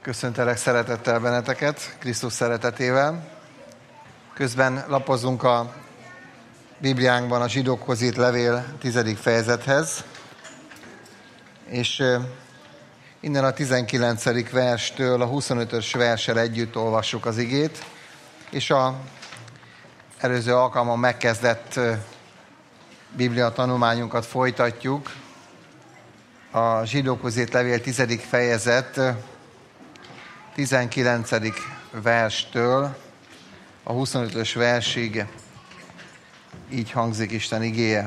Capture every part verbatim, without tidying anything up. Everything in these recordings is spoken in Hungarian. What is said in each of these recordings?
Köszöntelek szeretettel benneteket, Krisztus szeretetével. Közben lapozunk a Bibliánkban a zsidókhoz írt levél tizedik fejezethez, és innen a tizenkilencedik verstől a huszonötös verssel együtt olvassuk az igét, és a előző alkalommal megkezdett Biblia tanulmányunkat folytatjuk. A zsidókhoz írt levél tizedik fejezet tizenkilencedik verstől a huszonötös versig így hangzik Isten igéje.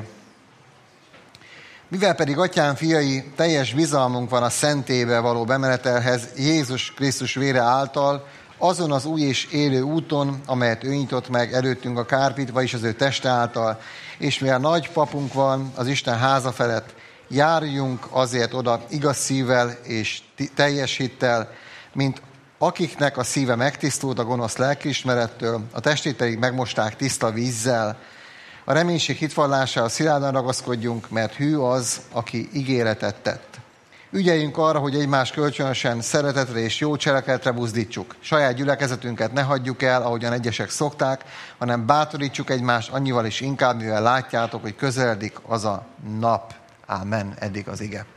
Mivel pedig, atyám fiai, teljes bizalmunk van a szentélybe való bemenetelhez Jézus Krisztus vére által, azon az új és élő úton, amelyet ő nyitott meg előttünk a kárpit, vagyis az ő teste által, és mivel nagy papunk van az Isten háza felett, járjunk azért oda igaz szívvel és teljes hittel, mint akiknek a szíve megtisztult a gonosz lelkiismerettől, a testét pedig megmosták tiszta vízzel. A reménység hitvallására szilárdan ragaszkodjunk, mert hű az, aki ígéretet tett. Ügyeljünk arra, hogy egymás kölcsönösen szeretetre és jó cselekedetre buzdítsuk. Saját gyülekezetünket ne hagyjuk el, ahogyan egyesek szokták, hanem bátorítsuk egymást annyival is inkább, mivel látjátok, hogy közeledik az a nap. Ámen. Eddig az ige.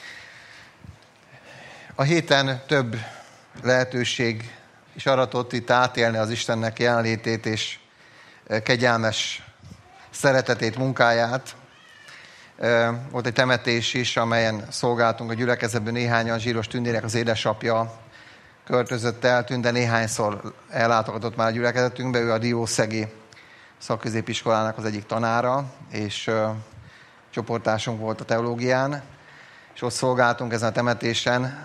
A héten több lehetőség is aratott itt átélni az Istennek jelenlétét és kegyelmes szeretetét, munkáját. Volt egy temetés is, amelyen szolgáltunk a gyülekezetben, néhányan. Zsíros Tündérek, az édesapja költözött el, Tünde néhányszor ellátogatott már a gyülekezetünkbe, ő a Diószegi szakközépiskolának az egyik tanára, és csoporttársunk volt a teológián, és ott szolgáltunk ezen a temetésen.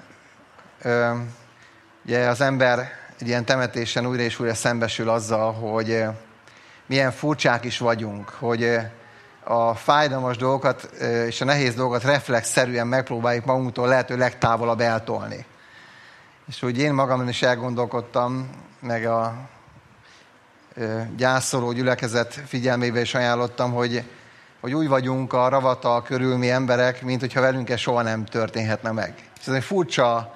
Ugye az ember egy ilyen temetésen újra és újra szembesül azzal, hogy milyen furcsák is vagyunk, hogy a fájdalmas dolgokat és a nehéz dolgokat reflexzerűen megpróbáljuk magunktól lehető legtávolabb eltolni. És úgy én magamon is elgondolkodtam, meg a gyászoló gyülekezet figyelmébe is ajánlottam, hogy, hogy úgy vagyunk a ravatal körül mi emberek, mint hogyha velünk ez soha nem történhetne meg. És ez egy furcsa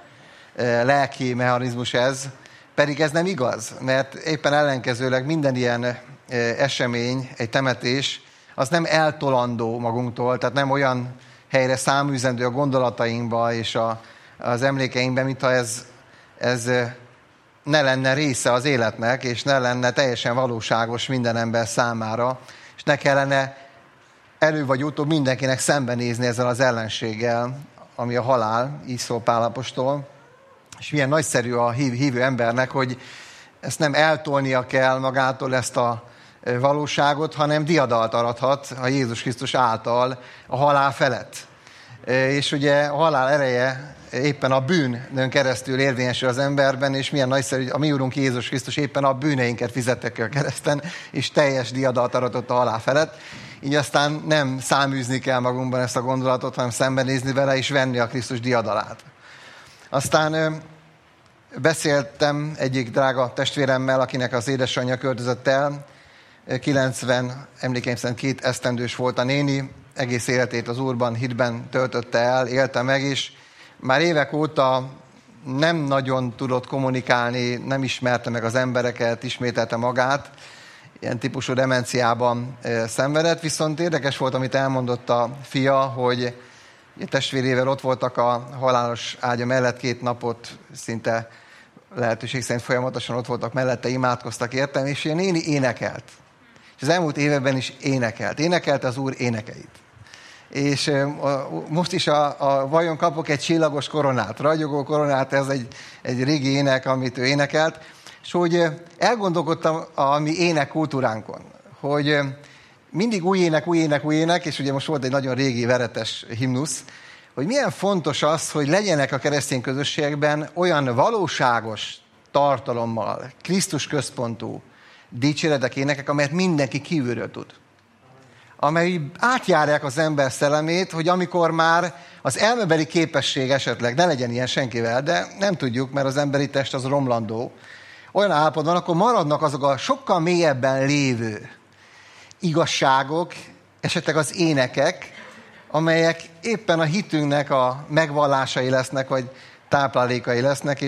lelki mechanizmus ez, pedig ez nem igaz, mert éppen ellenkezőleg minden ilyen esemény, egy temetés, az nem eltolandó magunktól, tehát nem olyan helyre száműzendő a gondolatainkba és a, az emlékeinkben, mintha ez, ez ne lenne része az életnek, és ne lenne teljesen valóságos minden ember számára, és ne kellene elő vagy utóbb mindenkinek szembenézni ezzel az ellenséggel, ami a halál, így szól Pál apostol. És milyen nagyszerű a hívő embernek, hogy ezt nem eltolnia kell magától ezt a valóságot, hanem diadalt arathat a Jézus Krisztus által a halál felett. És ugye a halál ereje éppen a bűnön keresztül érvényesül az emberben, és milyen nagyszerű, a mi Úrunk Jézus Krisztus éppen a bűneinket fizette ki a kereszten, és teljes diadalt aratott a halál felett. Így aztán nem száműzni kell magunkban ezt a gondolatot, hanem szembenézni vele, és venni a Krisztus diadalát. Aztán beszéltem egyik drága testvéremmel, akinek az édesanyja költözött el. kilencven, emlékeim szerint két esztendős volt a néni, egész életét az Úrban, hitben töltötte el, élte meg is. Már évek óta nem nagyon tudott kommunikálni, nem ismerte meg az embereket, ismételte magát. Ilyen típusú demenciában szenvedett, viszont érdekes volt, amit elmondott a fia, hogy a testvérével ott voltak a halálos ágya mellett két napot, szinte lehetőség szerint folyamatosan ott voltak mellette, imádkoztak értem, és ilyen néni énekelt. És az elmúlt években is énekelt. Énekelte az Úr énekeit. És most is a, a vajon kapok egy csillagos koronát, ragyogó koronát, ez egy, egy régi ének, amit ő énekelt. És hogy elgondolkodtam a mi énekkultúránkon, hogy mindig új ének, új ének, új ének, és ugye most volt egy nagyon régi veretes himnusz, hogy milyen fontos az, hogy legyenek a keresztény közösségekben olyan valóságos tartalommal, Krisztus központú dicséretek, énekek, amelyet mindenki kívülről tud. Amely átjárják az ember szellemét, hogy amikor már az elmebeli képesség esetleg, ne legyen ilyen senkivel, de nem tudjuk, mert az emberi test az romlandó, olyan állapotban, akkor maradnak azok a sokkal mélyebben lévő igazságok, esetleg az énekek, amelyek éppen a hitünknek a megvallásai lesznek, vagy táplálékai lesznek, és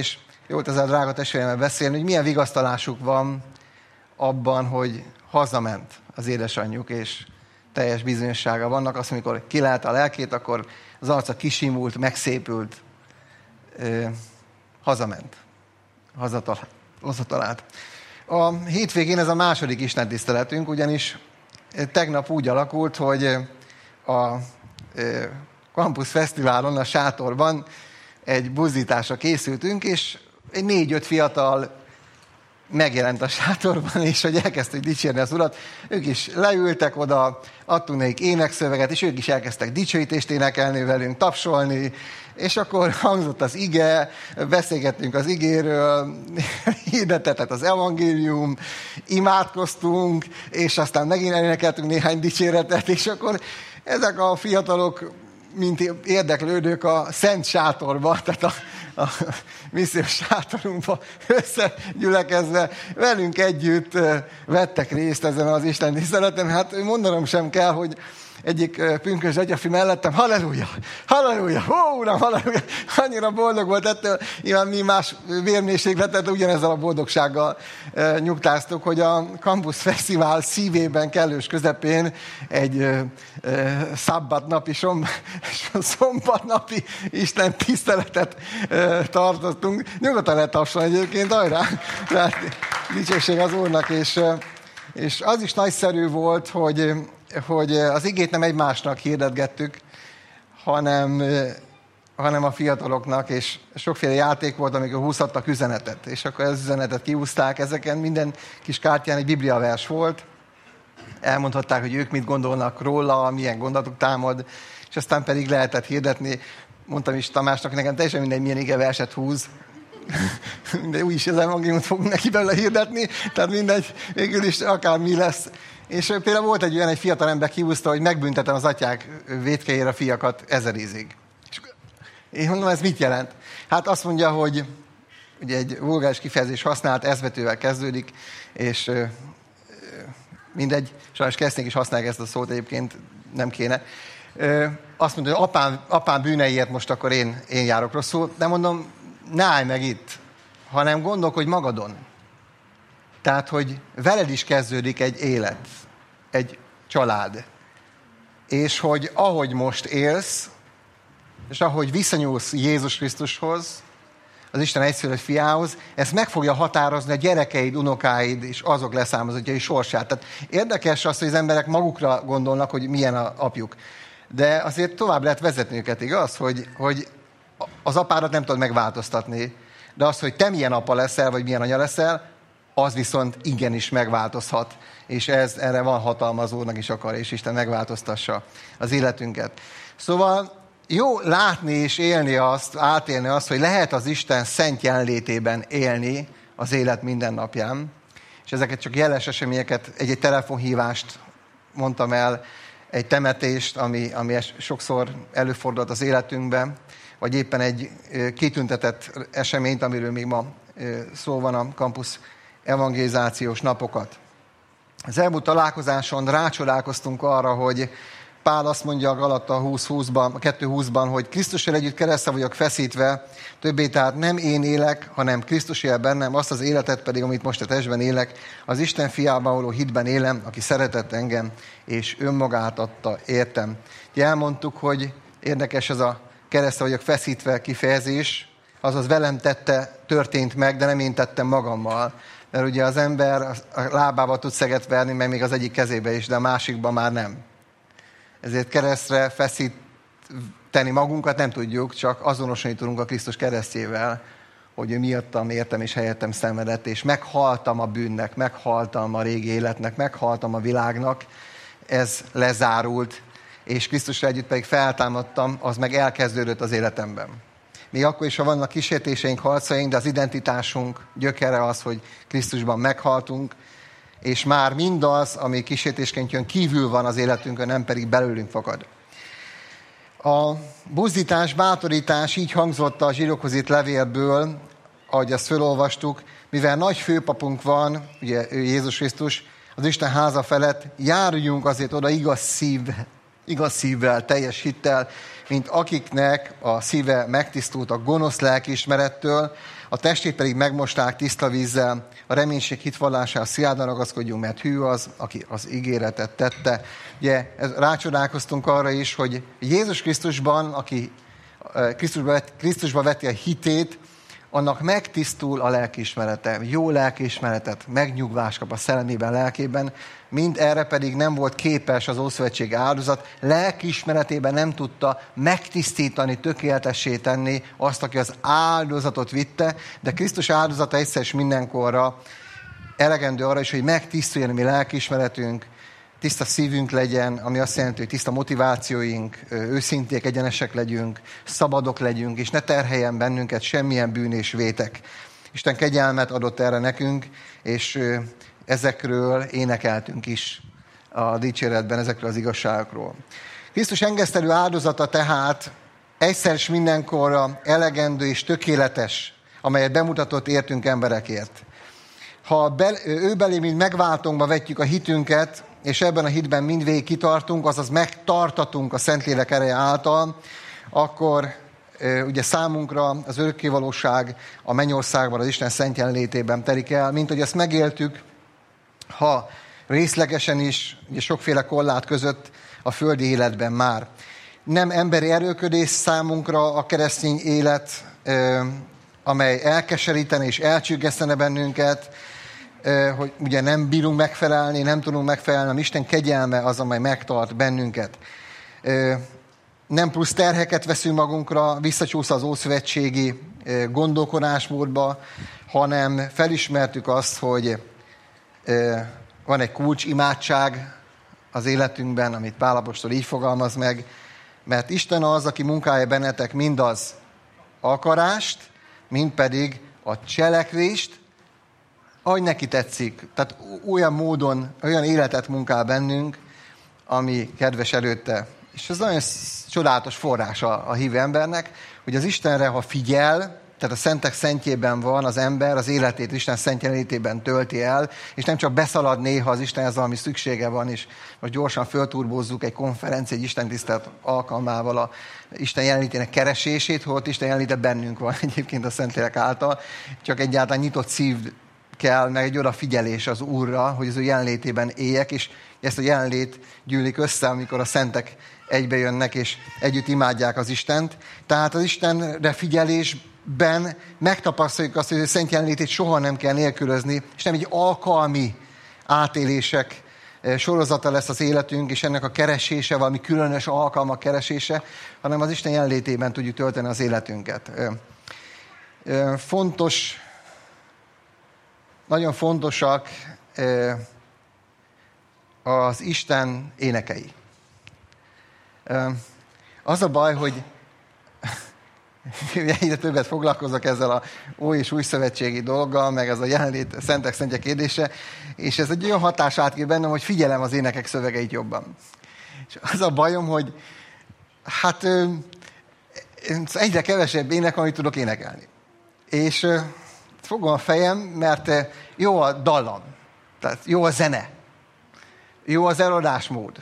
Jót ezzel a drága testvéremmel beszélni, hogy milyen vigasztalásuk van abban, hogy hazament az édesanyjuk, és teljes bizonyossága vannak. Azt, amikor kilelte a lelkét, akkor az arca kisimult, megszépült, ö, hazament, hazatalált. hazatalált. A hétvégén ez a második istentiszteletünk, ugyanis tegnap úgy alakult, hogy a Campus Fesztiválon, a sátorban egy buzdításra készültünk, és egy négy-öt fiatal megjelent a sátorban, és hogy elkezdték dicsérni az Urat. Ők is leültek oda, adtunk nekik énekszöveget, és ők is elkezdtek dicsőítést énekelni velünk, tapsolni, és akkor hangzott az ige, beszélgettünk az igéről, hirdetett az evangélium, imádkoztunk, és aztán megint énekeltünk néhány dicséretet, és akkor ezek a fiatalok, mint érdeklődők a Szent Sátorba, tehát a, a missziós sátorunkba összegyülekezve velünk együtt vettek részt ezen az Isten tiszteleten. Hát mondanom sem kell, hogy egyik pünkös atyafi mellettem, halleluja, halleluja, ó, uram, halleluja, annyira boldog volt ettől, nyilván mi más vérmérsékletet ugyanezzel a boldogsággal e, nyugtáztuk, hogy a Campus Fesztivál szívében, kellős közepén egy e, e, szabbatnapi, som, szombatnapi Isten tiszteletet e, tartottunk. Nyugodtan lehet tapsolni egyébként, hajrá! Tehát dicsőség az Úrnak, és, és az is nagyszerű volt, hogy hogy az igét nem egymásnak hirdetgettük, hanem, hanem a fiataloknak, és sokféle játék volt, amikor húzhattak üzenetet, és akkor az üzenetet kihúzták ezeken, minden kis kártyán egy bibliavers volt, elmondhatták, hogy ők mit gondolnak róla, milyen gondolatuk támad, és aztán pedig lehetett hirdetni. Mondtam is Tamásnak, nekem teljesen mindegy, milyen igeverset húz, de úgyis az evangéliumot fogunk neki belőle hirdetni, tehát mindegy, végül is akármi lesz. És például volt egy olyan, egy fiatal ember kihúzta, hogy megbüntetem az atyák vétkeire a fiakat ezer ízig. És én mondom, ez mit jelent? Hát azt mondja, hogy ugye egy vulgáris kifejezés használt, S-betűvel kezdődik, és mindegy, sajnos keresztények is használják ezt a szót, egyébként nem kéne. Azt mondja, hogy apám, apám bűneiért most akkor én, én járok rosszul, de mondom, ne állj meg itt, hanem gondolkodj magadon. Tehát, hogy veled is kezdődik egy élet, egy család. És hogy ahogy most élsz, és ahogy viszonyulsz Jézus Krisztushoz, az Isten egyszülött fiához, ezt meg fogja határozni a gyerekeid, unokáid és azok leszármazottjai sorsát. Tehát érdekes az, hogy az emberek magukra gondolnak, hogy milyen a apjuk. De azért tovább lehet vezetni őket, igaz? Hogy, hogy az apádat nem tudod megváltoztatni, de az, hogy te milyen apa leszel, vagy milyen anya leszel, az viszont igenis megváltozhat, és ez, erre van hatalma az Úrnak is akar, és Isten megváltoztassa az életünket. Szóval jó látni és élni azt, átélni azt, hogy lehet az Isten szent jelenlétében élni az élet minden napján, és ezeket csak jeles eseményeket, egy-egy telefonhívást mondtam el, egy temetést, ami, ami sokszor előfordult az életünkben, vagy éppen egy kitüntetett eseményt, amiről még ma szó van a Campus evangelizációs napokat. Az elmúlt találkozáson rácsodálkoztunk arra, hogy Pál azt mondja a Galata húsz húszban, a kettő húszban, hogy Krisztussal együtt keresztre vagyok feszítve, többé tehát nem én élek, hanem Krisztus él bennem, azt az életet pedig, amit most a testben élek, az Isten fiában való hitben élem, aki szeretett engem, és önmagát adta értem. Ugye elmondtuk, hogy érdekes ez a keresztre vagyok feszítve kifejezés, azaz velem tette, történt meg, de nem én tettem magammal. Mert ugye az ember a lábába tud szeget verni, meg még az egyik kezébe is, de a másikban már nem. Ezért keresztre feszíteni magunkat nem tudjuk, csak azonosulni tudunk a Krisztus keresztjével, hogy ő miattam, értem és helyettem szenvedett, és meghaltam a bűnnek, meghaltam a régi életnek, meghaltam a világnak, ez lezárult, és Krisztusra együtt pedig feltámadtam, az meg elkezdődött az életemben. Még akkor is, ha vannak kísértéseink, harcaink, de az identitásunk gyökere az, hogy Krisztusban meghaltunk, és már mindaz, ami kísértésként jön, kívül van az életünkön, nem pedig belőlünk fakad. A buzdítás, bátorítás így hangzott a zsidókhoz írt levélből, ahogy azt felolvastuk, mivel nagy főpapunk van, ugye ő Jézus Krisztus, az Isten háza felett, járuljunk azért oda igaz szív, igaz szívvel, teljes hittel, mint akiknek a szíve megtisztult a gonosz lelkiismerettől, a testét pedig megmosták tiszta vízzel, a reménység hitvallására szilárdan ragaszkodjunk, mert hű az, aki az ígéretet tette. Ugye rácsodálkoztunk arra is, hogy Jézus Krisztusban, aki Krisztusba, Krisztusba veti a hitét, annak megtisztul a lelkiismerete, jó lelkiismeretet, megnyugvást kap a szellemében, lelkében, mind erre pedig nem volt képes az Ószövetség áldozat, lelkiismeretében nem tudta megtisztítani, tökéletessé tenni azt, aki az áldozatot vitte, de Krisztus áldozata egyszer és mindenkorra elegendő arra is, hogy megtisztuljon a mi lelkiismeretünk, tiszta szívünk legyen, ami azt jelenti, hogy tiszta motivációink, őszinték, egyenesek legyünk, szabadok legyünk, és ne terheljen bennünket semmilyen bűn és vétek. Isten kegyelmet adott erre nekünk, és ezekről énekeltünk is a dicséretben, ezekről az igazságokról. Krisztus engesztelő áldozata tehát egyszer és mindenkorra elegendő és tökéletes, amelyet bemutatott értünk emberekért. Ha be, ő belé, mint megváltónkba vetjük a hitünket, és ebben a hitben mindvégig kitartunk, azaz megtartatunk a Szentlélek ereje által, akkor ugye számunkra az örökkévalóság a mennyországban, az Isten szent jelenlétében telik el, mint hogy ezt megéltük, ha részlegesen is, ugye sokféle korlát között a földi életben már. Nem emberi erőködés számunkra a keresztény élet, amely elkeserítene és elcsüggesztene bennünket, hogy ugye nem bírunk megfelelni, nem tudunk megfelelni, hanem Isten kegyelme az, amely megtart bennünket. Nem plusz terheket veszünk magunkra, visszacsúsz az ószövetségi gondolkodásmódba, hanem felismertük azt, hogy van egy kulcsimádság az életünkben, amit Pál apostol így fogalmaz meg, mert Isten az, aki munkálja bennetek mind az akarást, mind pedig a cselekvést, ahogy neki tetszik. Tehát olyan módon, olyan életet munkál bennünk, ami kedves előtte. És ez nagyon csodálatos forrás a, a hívő embernek, hogy az Istenre, ha figyel, tehát a szentek szentjében van az ember, az életét Isten szent jelenlétében tölti el, és nem csak beszalad néha az Istenhez, ami szüksége van, és most gyorsan fölturbózzuk egy konferencia, egy Isten tisztelet alkalmával a Isten jelenlétének keresését, hogy ott Isten jelenléte bennünk van egyébként a Szentlélek által, csak egyáltalán nyitott szív kell, meg egy odafigyelés az Úrra, hogy az ő jelenlétében éljek, és ezt a jelenlét gyűlik össze, amikor a szentek egybe jönnek, és együtt imádják az Istent. Tehát az Istenre figyelésben megtapasztaljuk azt, hogy a szent jelenlétét soha nem kell nélkülözni, és nem egy alkalmi átélések sorozata lesz az életünk, és ennek a keresése, valami különös alkalmak keresése, hanem az Isten jelenlétében tudjuk tölteni az életünket. Fontos, nagyon fontosak az Isten énekei. Az a baj, hogy egyre többet foglalkozok ezzel a ój és új szövetségi dologgal, meg ez a jelenlét szentek szentje kérdése, és ez egy olyan hatás át ki bennem, hogy figyelem az énekek szövegeit jobban. És az a bajom, hogy hát egyre kevesebb ének, amit tudok énekelni. És fogom a fejem, mert jó a dallam, tehát jó a zene, jó az eladásmód.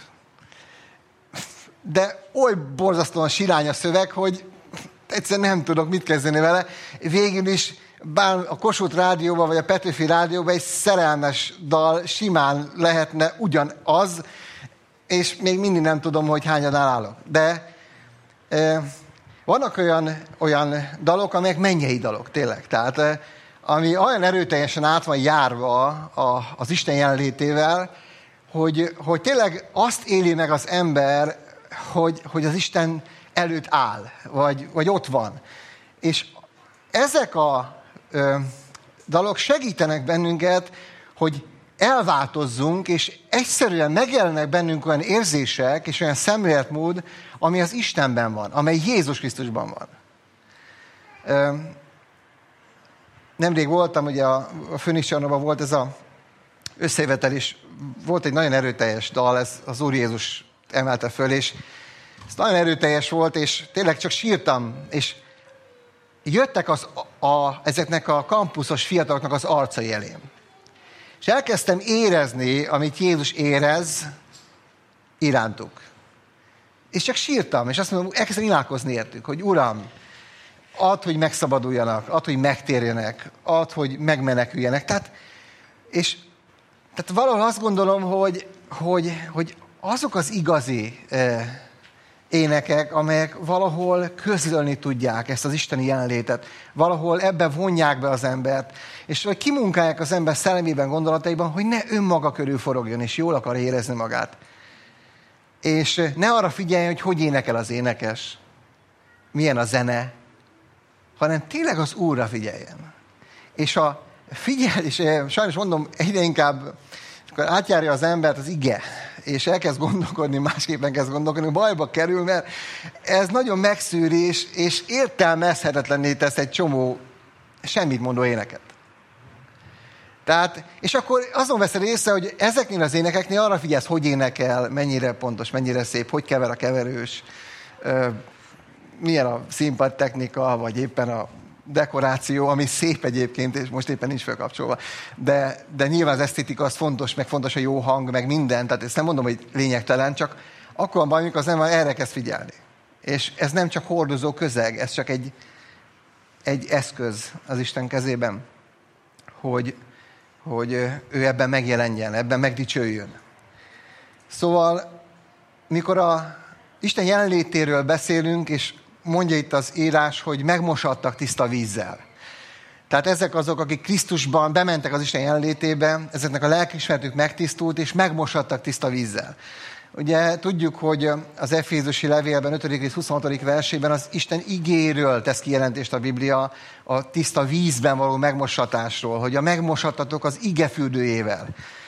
De oly borzasztóan sirány a szöveg, hogy egyszerűen nem tudok mit kezdeni vele. Végül is bár a Kossuth Rádióban vagy a Petőfi Rádióban egy szerelmes dal simán lehetne ugyanaz, és még mindig nem tudom, hogy hányadán állok. De e, vannak olyan, olyan dalok, amelyek mennyei dalok, tényleg. Tehát e, ami olyan erőteljesen át van járva a, az Isten jelenlétével, hogy, hogy tényleg azt éli meg az ember, hogy, hogy az Isten előtt áll, vagy, vagy ott van. És ezek a ö, dalok segítenek bennünket, hogy elváltozzunk, és egyszerűen megjelennek bennünk olyan érzések, és olyan szemléletmód, ami az Istenben van, amely Jézus Krisztusban van. Ö, nemrég voltam, ugye a, a Főnixcsarnokban volt ez a összejövetel, és volt egy nagyon erőteljes dal, ez az Úr Jézus emelte föl, és ez nagyon erőteljes volt, és tényleg csak sírtam, és jöttek az, a, ezeknek a kampuszos fiataloknak az arcai elém. És elkezdtem érezni, amit Jézus érez irántuk. És csak sírtam, és azt mondom, elkezdtem imádkozni értük, hogy Uram, add, hogy megszabaduljanak, add, hogy megtérjenek, add, hogy megmeneküljenek. Tehát, és tehát valahol azt gondolom, hogy, hogy, hogy azok az igazi eh, énekek, amelyek valahol közölni tudják ezt az isteni jelenlétet, valahol ebbe vonják be az embert, és hogy kimunkálják az ember szellemében, gondolataiban, hogy ne önmaga körül forogjon, és jól akar érezni magát. És ne arra figyeljen, hogy hogy énekel az énekes, milyen a zene, hanem tényleg az Úrra figyeljen. És a figyel, és sajnos mondom, egyre inkább, akkor átjárja az embert az ige, és elkezd gondolkodni, másképpen kezd gondolkodni, bajba kerül, mert ez nagyon megszűri, és, és értelmezhetetlenné tesz egy csomó semmit mondó éneket. Tehát, és akkor azon veszed észre, hogy ezeknél az énekeknél arra figyelsz, hogy énekel, mennyire pontos, mennyire szép, hogy kever a keverős, milyen a színpadtechnika, vagy éppen a dekoráció, ami szép egyébként, és most éppen nincs felkapcsolva. De, de nyilván az esztétika az fontos, meg fontos a jó hang, meg minden. Tehát ezt nem mondom, hogy lényegtelen, csak akkor van baj, amikor az ember erre kezd figyelni. És ez nem csak hordozó közeg, ez csak egy, egy eszköz az Isten kezében, hogy, hogy ő ebben megjelenjen, ebben megdicsőjön. Szóval, mikor a Isten jelenlétéről beszélünk, és mondja itt az írás, hogy megmosattak tiszta vízzel. Tehát ezek azok, akik Krisztusban bementek az Isten jelenlétébe, ezeknek a lelkiismeretük megtisztult, és megmosattak tiszta vízzel. Ugye tudjuk, hogy az Efézusi levélben, ötödik rész huszonhatodik versében az Isten igéről tesz kijelentést a Biblia, a tiszta vízben való megmosatásról, hogy a megmosattatok az ige fürdőjével,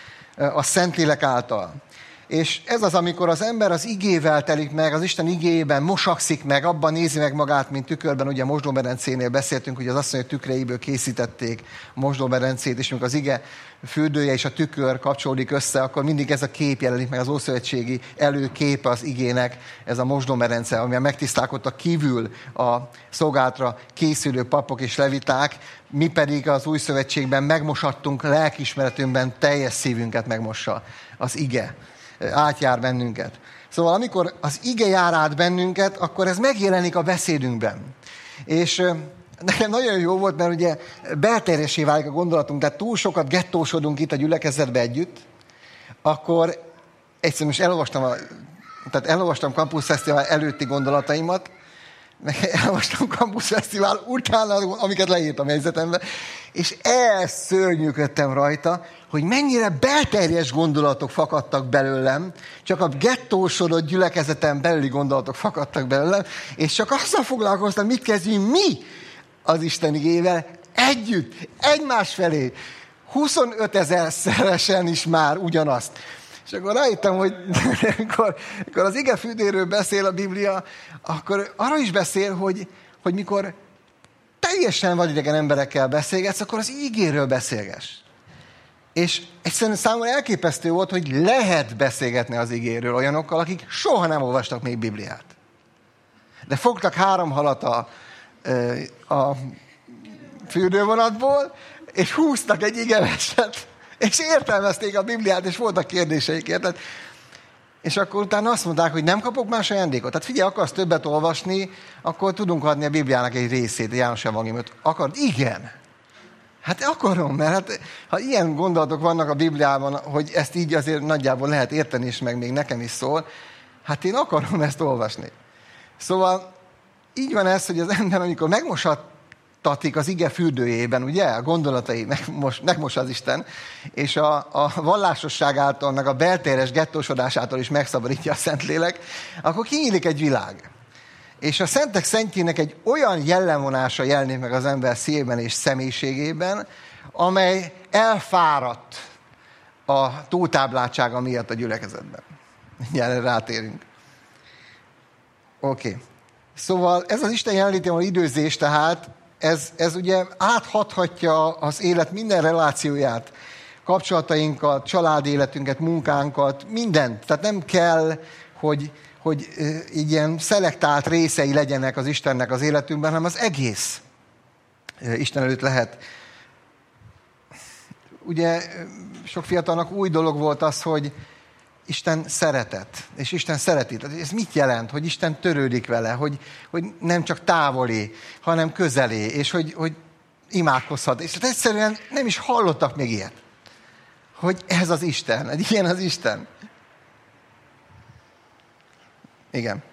a Szentlélek által. És ez az, amikor az ember az igével telik meg, az Isten igéjében mosakszik meg, abban nézi meg magát, mint tükörben. Ugye a mosdómedencénél beszéltünk, hogy az asszonyok tükreiből készítették a mosdómedencét, és amikor az ige fürdője és a tükör kapcsolódik össze, akkor mindig ez a kép jelenik meg, az ószövetségi előképe az igének, ez a mosdómedence, amivel megtisztálkodtak kívül a szolgálatra készülő papok és leviták, mi pedig az új szövetségben megmosattunk, lelkiismeretünkben teljes szívünket megmossa az ige. Átjár bennünket. Szóval amikor az ige jár át bennünket, akkor ez megjelenik a beszédünkben. És nekem nagyon jó volt, mert ugye belterjessé válik a gondolatunk, tehát túl sokat gettósodunk itt a gyülekezetbe együtt, akkor egyszerűen most elolvastam, a, tehát elolvastam Campus Fesztivál előtti gondolataimat, meg elolvastam Campus Fesztivál utána, amiket leírtam a jegyzetembe, és elszörnyűködtem rajta, hogy mennyire belterjes gondolatok fakadtak belőlem, csak a gettósodott gyülekezeten belüli gondolatok fakadtak belőlem, és csak azzal foglalkoztam, mit kezdjünk mi az Isten igével együtt, egymás felé. huszonöt ezerszeresen is már ugyanazt. És akkor rájöttem, hogy amikor, amikor az ige fürdőről beszél a Biblia, akkor arra is beszél, hogy, hogy mikor teljesen vadidegen emberekkel beszélgetsz, akkor az igéről beszélgess. És egyszerűen számomra elképesztő volt, hogy lehet beszélgetni az igéről olyanokkal, akik soha nem olvastak még Bibliát. De fogtak három halat a, a fürdővonatból, és húztak egy igeverset, és értelmezték a Bibliát, és voltak kérdéseik, érted? És akkor utána azt mondták, hogy nem kapok más ajándékot. Tehát figyelj, akarsz többet olvasni, akkor tudunk adni a Bibliának egy részét, a János evangéliumot. Akarod? Igen. Hát akarom, mert hát, ha ilyen gondolatok vannak a Bibliában, hogy ezt így azért nagyjából lehet érteni, és meg még nekem is szól, hát én akarom ezt olvasni. Szóval így van ez, hogy az ember, amikor megmosattatik az ige fürdőjében, ugye, a gondolatai megmos, megmos az Isten, és a, a vallásosság által, meg a beltéres gettósodásától is megszabadítja a Szentlélek, akkor kinyílik egy világ. És a szentek szentjének egy olyan jellemvonása jelenik meg az ember szívében és személyiségében, amely elfáradt a túltábláltsága miatt a gyülekezetben. Gyere, rátérünk. Oké. Okay. Szóval ez az Isten jelenlétében időzés, tehát ez, ez ugye áthathatja az élet minden relációját, kapcsolatainkat, családi életünket, munkánkat, mindent. Tehát nem kell, hogy hogy így ilyen szelektált részei legyenek az Istennek az életünkben, hanem az egész Isten előtt lehet. Ugye sok fiatalnak új dolog volt az, hogy, Isten szeretet, és Isten szereti. Ez mit jelent? Hogy Isten törődik vele, hogy, hogy nem csak távoli, hanem közeli, és hogy, hogy imádkozhat. És hát egyszerűen nem is hallottak még ilyet. Hogy ez az Isten, egy ilyen az Isten. Igen.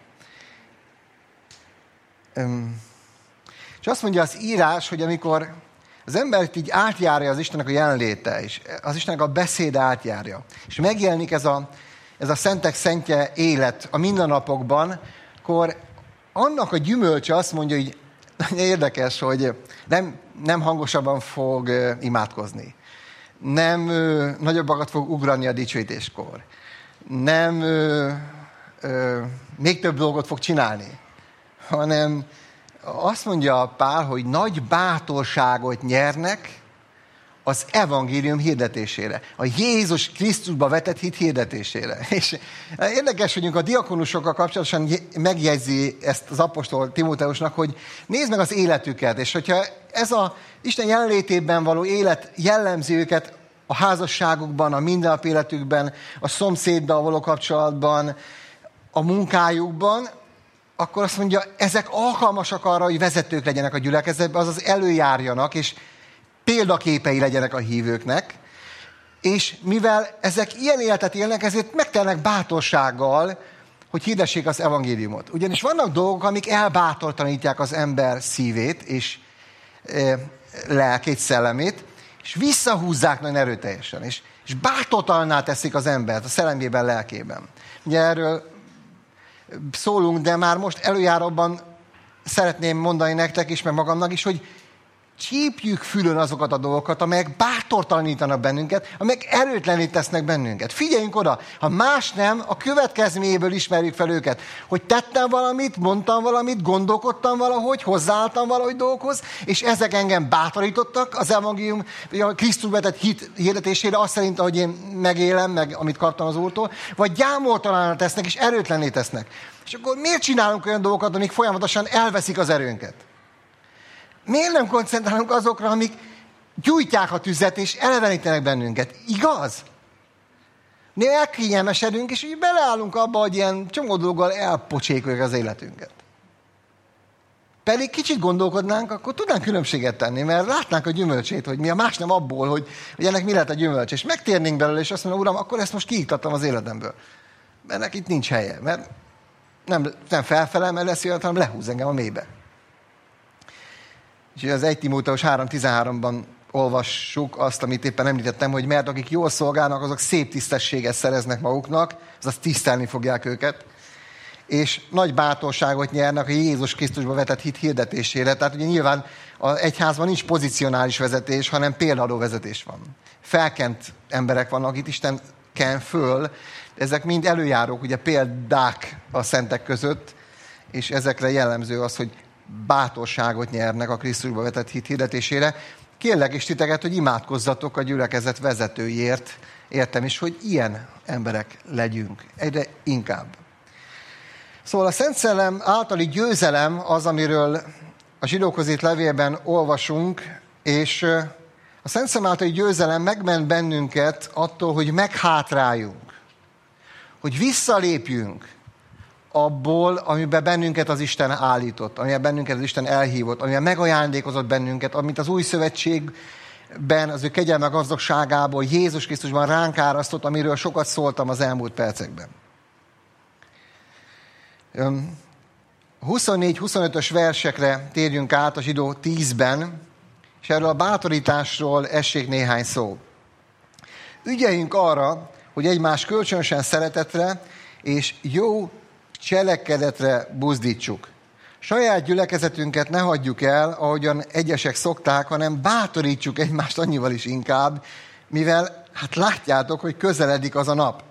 Üm. És azt mondja az írás, hogy amikor az ember így átjárja az Istennek a jelenléte, és az Istennek a beszéd átjárja, és megjelenik ez a, ez a szentek szentje élet a mindennapokban, akkor annak a gyümölcse azt mondja, hogy nagyon érdekes, hogy nem, nem hangosabban fog imádkozni, nem ö, nagyobbakat fog ugrani a dicsőítéskor, nem ö, ö, még több dolgot fog csinálni, hanem azt mondja Pál, hogy nagy bátorságot nyernek az evangélium hirdetésére. A Jézus Krisztusba vetett hit hirdetésére. És érdekes, hogy a diakonusokkal kapcsolatosan megjegyzi ezt az apostol Timóteusnak, hogy nézd meg az életüket, és hogyha ez a Isten jelenlétében való élet jellemzi őket a házasságukban, a mindennapi életükben, a szomszéddal való kapcsolatban, a munkájukban, akkor azt mondja, ezek alkalmasak arra, hogy vezetők legyenek a gyülekezetben, azaz előjárjanak, és példaképei legyenek a hívőknek, és mivel ezek ilyen életet élnek, ezért megtelnek bátorsággal, hogy hirdessék az evangéliumot. Ugyanis vannak dolgok, amik elbátortalanítják az ember szívét, és e, lelkét, szellemét, és visszahúzzák nagyon erőteljesen, és, és bátortalanná teszik az embert a szellemében, lelkében. Ugye erről szólunk, de már most előjáróban szeretném mondani nektek is, meg magamnak is, hogy csípjük fülön azokat a dolgokat, amelyek bátortalanítanak bennünket, amelyek erőtlenít tesznek bennünket. Figyeljünk oda, ha más nem, a következményéből ismerjük fel őket. Hogy tettem valamit, mondtam valamit, gondolkodtam valahogy, hozzáálltam valahogy dolgokhoz, és ezek engem bátorítottak az evangélium, a Krisztus vetett hit hirdetésére, azt szerint, ahogy én megélem, meg amit kaptam az Úrtól, vagy gyámoltalanul tesznek, és erőtlenné tesznek. És akkor miért csinálunk olyan dolgokat, amik folyamatosan elveszik az erőnket? Miért nem koncentrálunk azokra, amik gyújtják a tüzet, és elevenítenek bennünket? Igaz? Mi elkényelmesedünk, és így beleállunk abba, hogy ilyen csomó dolggal elpocsékoljuk az életünket. Pedig kicsit gondolkodnánk, akkor tudnánk különbséget tenni, mert látnánk a gyümölcsét, hogy mi a más nem abból, hogy, hogy ennek mi lett a gyümölcs. És megtérnénk belőle, és azt mondom, Uram, akkor ezt most kiiktattam az életemből. Mert neki itt nincs helye, mert nem, nem felfelem, mert lesz jön, hanem lehúz engem a mélybe. És az egy Timóteus három tizenháromban olvassuk azt, amit éppen említettem, hogy mert akik jól szolgálnak, azok szép tisztességet szereznek maguknak, azaz tisztelni fogják őket, és nagy bátorságot nyernek a Jézus Krisztusba vetett hit hirdetésére. Tehát ugye nyilván az egyházban nincs pozicionális vezetés, hanem példadó vezetés van. Felkent emberek vannak, itt Isten ken föl, ezek mind előjárók, ugye példák a szentek között, és ezekre jellemző az, hogy bátorságot nyernek a Krisztusba vetett hit hirdetésére. Kérlek is titeket, hogy imádkozzatok a gyülekezet vezetőjért, értem is, hogy ilyen emberek legyünk. Egyre inkább. Szóval a Szent Szellem általi győzelem az, amiről a zsidókhoz írt levélben olvasunk, és a Szent Szellem általi győzelem megment bennünket attól, hogy meghátráljunk, hogy visszalépjünk abból, amiben bennünket az Isten állított, amiben bennünket az Isten elhívott, amiben megajándékozott bennünket, amit az új szövetségben, az ő kegyelme gazdagságából Jézus Krisztusban ránk árasztott, amiről sokat szóltam az elmúlt percekben. huszonnégy huszonötös versekre térjünk át a zsidó tízben, és erről a bátorításról essék néhány szó. Ügyeljünk arra, hogy egymás kölcsönösen szeretetre és jó cselekedetre buzdítsuk. Saját gyülekezetünket ne hagyjuk el, ahogyan egyesek szokták, hanem bátorítsuk egymást annyival is inkább, mivel hát látjátok, hogy közeledik az a nap.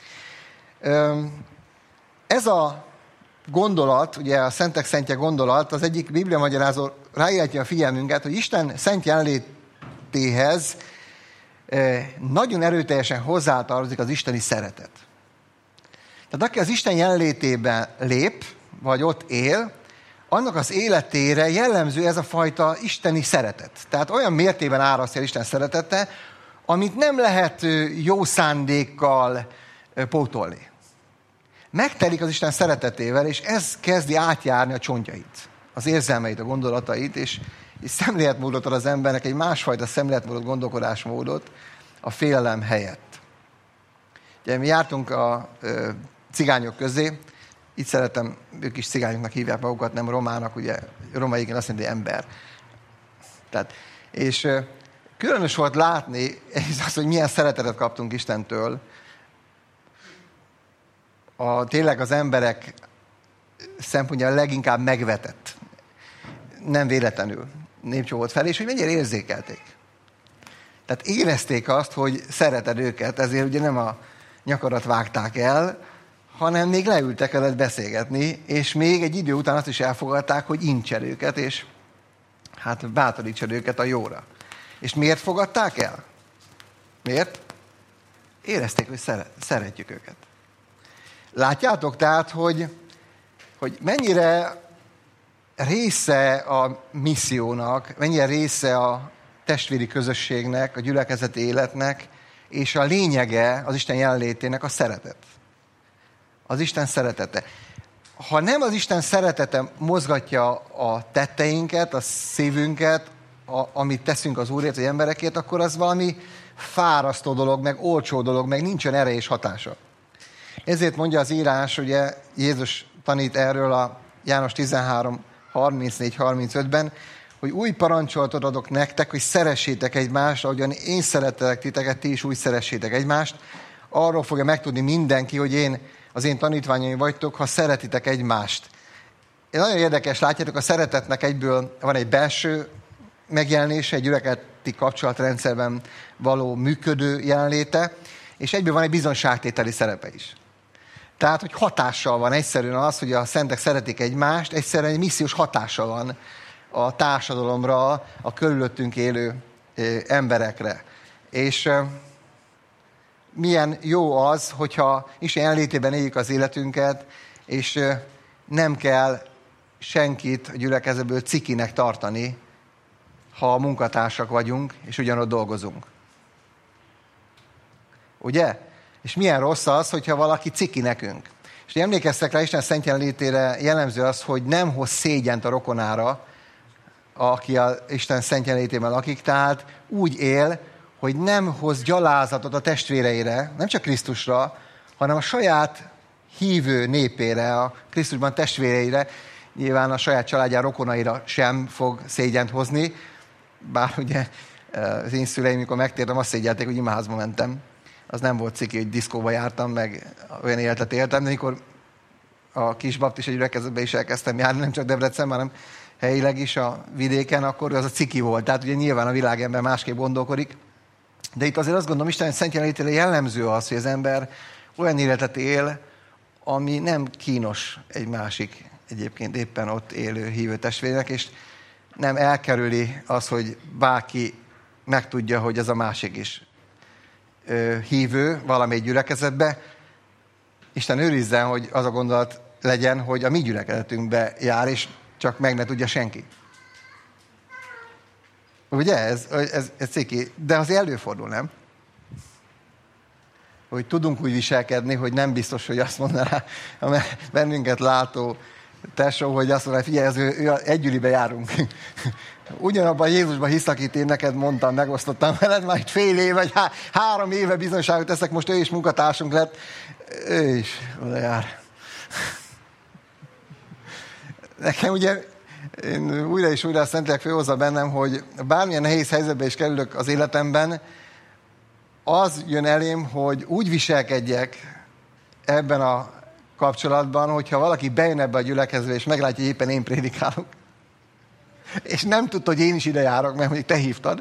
Ez a gondolat, ugye a Szentek Szentje gondolat, az egyik bibliamagyarázó rájelenti a figyelmünket, hogy Isten szent jelenlétéhez nagyon erőteljesen hozzátartozik az isteni szeretet. Tehát aki az Isten jelenlétében lép, vagy ott él, annak az életére jellemző ez a fajta isteni szeretet. Tehát olyan mértében árasztja Isten szeretete, amit nem lehet jó szándékkal pótolni. Megtelik az Isten szeretetével, és ez kezdi átjárni a csontjait, az érzelmeit, a gondolatait, és, és szemléletmódot ad az embernek, egy másfajta szemléletmódot, gondolkodásmódot a félelem helyett. Ugye mi jártunk a ö, cigányok közé, itt szeretem, ők is cigányoknak hívják magukat, nem romának, ugye romaiként azt jelenti ember. Tehát, és ö, különös volt látni az, hogy milyen szeretetet kaptunk Istentől, a, tényleg az emberek szempontjából leginkább megvetett, nem véletlenül népcsoport felé, és hogy mennyire érzékelték. Tehát érezték azt, hogy szereted őket, ezért ugye nem a nyakarat vágták el, hanem még leültek veled beszélgetni, és még egy idő után azt is elfogadták, hogy incsel őket, és hát bátorítsad őket a jóra. És miért fogadták el? Miért? Érezték, hogy szeret, szeretjük őket. Látjátok tehát, hogy, hogy mennyire része a missziónak, mennyire része a testvéri közösségnek, a gyülekezeti életnek, és a lényege az Isten jelenlétének a szeretet. Az Isten szeretete. Ha nem az Isten szeretete mozgatja a tetteinket, a szívünket, a, amit teszünk az Úrért, vagy emberekért, akkor az valami fárasztó dolog, meg olcsó dolog, meg nincsen ereje és hatása. Ezért mondja az írás, ugye Jézus tanít erről a János tizenhárom harmincnégy harmincötben, hogy új parancsolatot adok nektek, hogy szeressétek egymást, ahogyan én szeretelek titeket, ti is úgy szeressétek egymást. Arról fogja megtudni mindenki, hogy én, az én tanítványaim vagytok, ha szeretitek egymást. Ez nagyon érdekes, látjátok, a szeretetnek egyből van egy belső megjelenése, egy gyülekezeti kapcsolatrendszerben való működő jelenléte, és egyből van egy bizonságtételi szerepe is. Tehát, hogy hatással van egyszerűen az, hogy a szentek szeretik egymást, egyszerűen egy missziós hatása van a társadalomra, a körülöttünk élő emberekre. És milyen jó az, hogyha Isten jelenlétében éljük az életünket, és nem kell senkit a gyülekezetből cikinek tartani, ha munkatársak vagyunk, és ugyanott dolgozunk. Ugye? És milyen rossz az, hogyha valaki ciki nekünk. És emlékeztek rá, Isten szent jelenlétére jellemző az, hogy nem hoz szégyent a rokonára, aki a Isten szent jelenlétében lakik, tehát úgy él, hogy nem hoz gyalázatot a testvéreire, nem csak Krisztusra, hanem a saját hívő népére, a Krisztusban testvéreire, nyilván a saját családjára, rokonaira sem fog szégyent hozni, bár ugye az én szüleim, mikor megtértem, azt szégyelték, hogy imaházba mentem. Az nem volt ciki, hogy diszkóba jártam, meg olyan életet éltem, de amikor a kis baptista gyülekezetbe is elkezdtem járni, nem csak Debrecenben, hanem helyileg is a vidéken, akkor az a ciki volt. Tehát ugye nyilván a világember másképp gondolkodik. De itt azért azt gondolom, Isten szent jelenlétére jellemző az, hogy az ember olyan életet él, ami nem kínos egy másik egyébként éppen ott élő hívő testvérnek, és nem elkerüli az, hogy bárki megtudja, hogy ez a másik is hívő valamelyik gyülekezetbe. Isten őrizzen, hogy az a gondolat legyen, hogy a mi gyülekezetünkbe jár, és csak meg ne tudja senki. Ugye? Ez, ez, ez ciki. De az előfordul, nem? Hogy tudunk úgy viselkedni, hogy nem biztos, hogy azt mondaná a bennünket látó tesó, hogy azt mondaná, figyelj, az ő, ő együlibe járunk. Ugyanabban Jézusban hisz, akit én neked mondtam, megosztottam veled, már egy fél éve, vagy há- három éve bizonyságot teszek, most ő is munkatársunk lett. Ő is oda jár. Nekem ugye, én újra és újra a Szentlélek főhozza bennem, hogy bármilyen nehéz helyzetbe is kerülök az életemben, az jön elém, hogy úgy viselkedjek ebben a kapcsolatban, hogyha valaki bejön ebbe a gyülekezőbe, és meglátja, hogy éppen én prédikálok, és nem tudta, hogy én is ide járok, mert mondjuk te hívtad,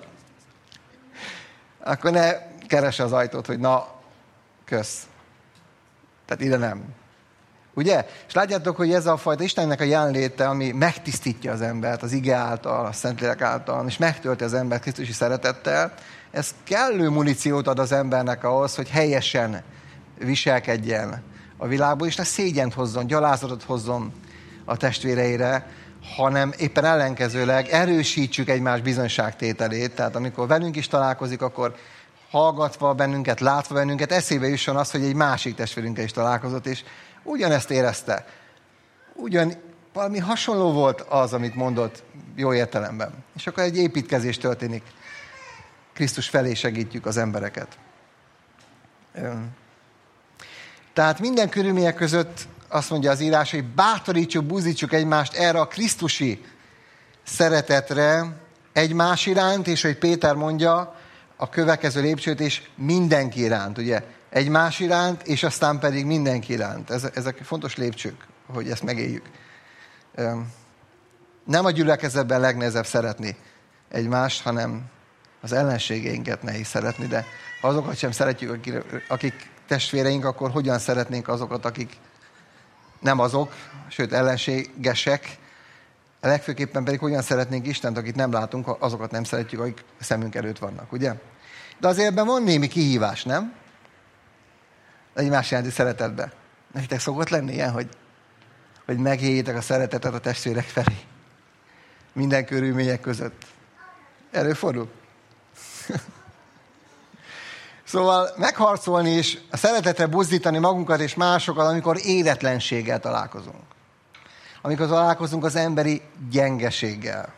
akkor ne keresse az ajtót, hogy na, kösz. Tehát ide nem. Ugye? És látjátok, hogy ez a fajta Istennek a jelenléte, ami megtisztítja az embert az ige által, a Szentlélek által, és megtölti az embert Krisztusi szeretettel, ez kellő muníciót ad az embernek ahhoz, hogy helyesen viselkedjen a világból, és ne szégyent hozzon, gyalázatot hozzon a testvéreire, hanem éppen ellenkezőleg erősítsük egymás bizonyságtételét. Tehát amikor velünk is találkozik, akkor hallgatva bennünket, látva bennünket, eszébe jusson az, hogy egy másik testvérünkkel is találkozott, és ugyanezt érezte. Ugyan valami hasonló volt az, amit mondott jó értelemben. És akkor egy építkezés történik. Krisztus felé segítjük az embereket. Tehát minden körülmények között azt mondja az írás, hogy bátorítsuk, buzdítsuk egymást erre a krisztusi szeretetre egymás iránt, és hogy Péter mondja a következő lépcsőt is mindenki iránt, ugye? Egymás iránt, és aztán pedig mindenki iránt. Ezek fontos lépcsők, hogy ezt megéljük. Nem a gyülekezetben legnehezebb szeretni egymást, hanem az ellenségeinket nehéz szeretni, de ha azokat sem szeretjük, akik testvéreink, akkor hogyan szeretnénk azokat, akik nem azok, sőt ellenségesek, a legfőképpen pedig hogyan szeretnénk Istent, akit nem látunk, azokat nem szeretjük, akik szemünk előtt vannak, ugye? De azért ebben van némi kihívás, nem? Egymás iránti szeretetben. Nektek szokott lenni ilyen, hogy, hogy megéljétek a szeretetet a testvérek felé. Minden körülmények között. Előfordul? Szóval megharcolni és a szeretetre buzdítani magunkat és másokat, amikor életlenséggel találkozunk. Amikor találkozunk az emberi gyengeséggel.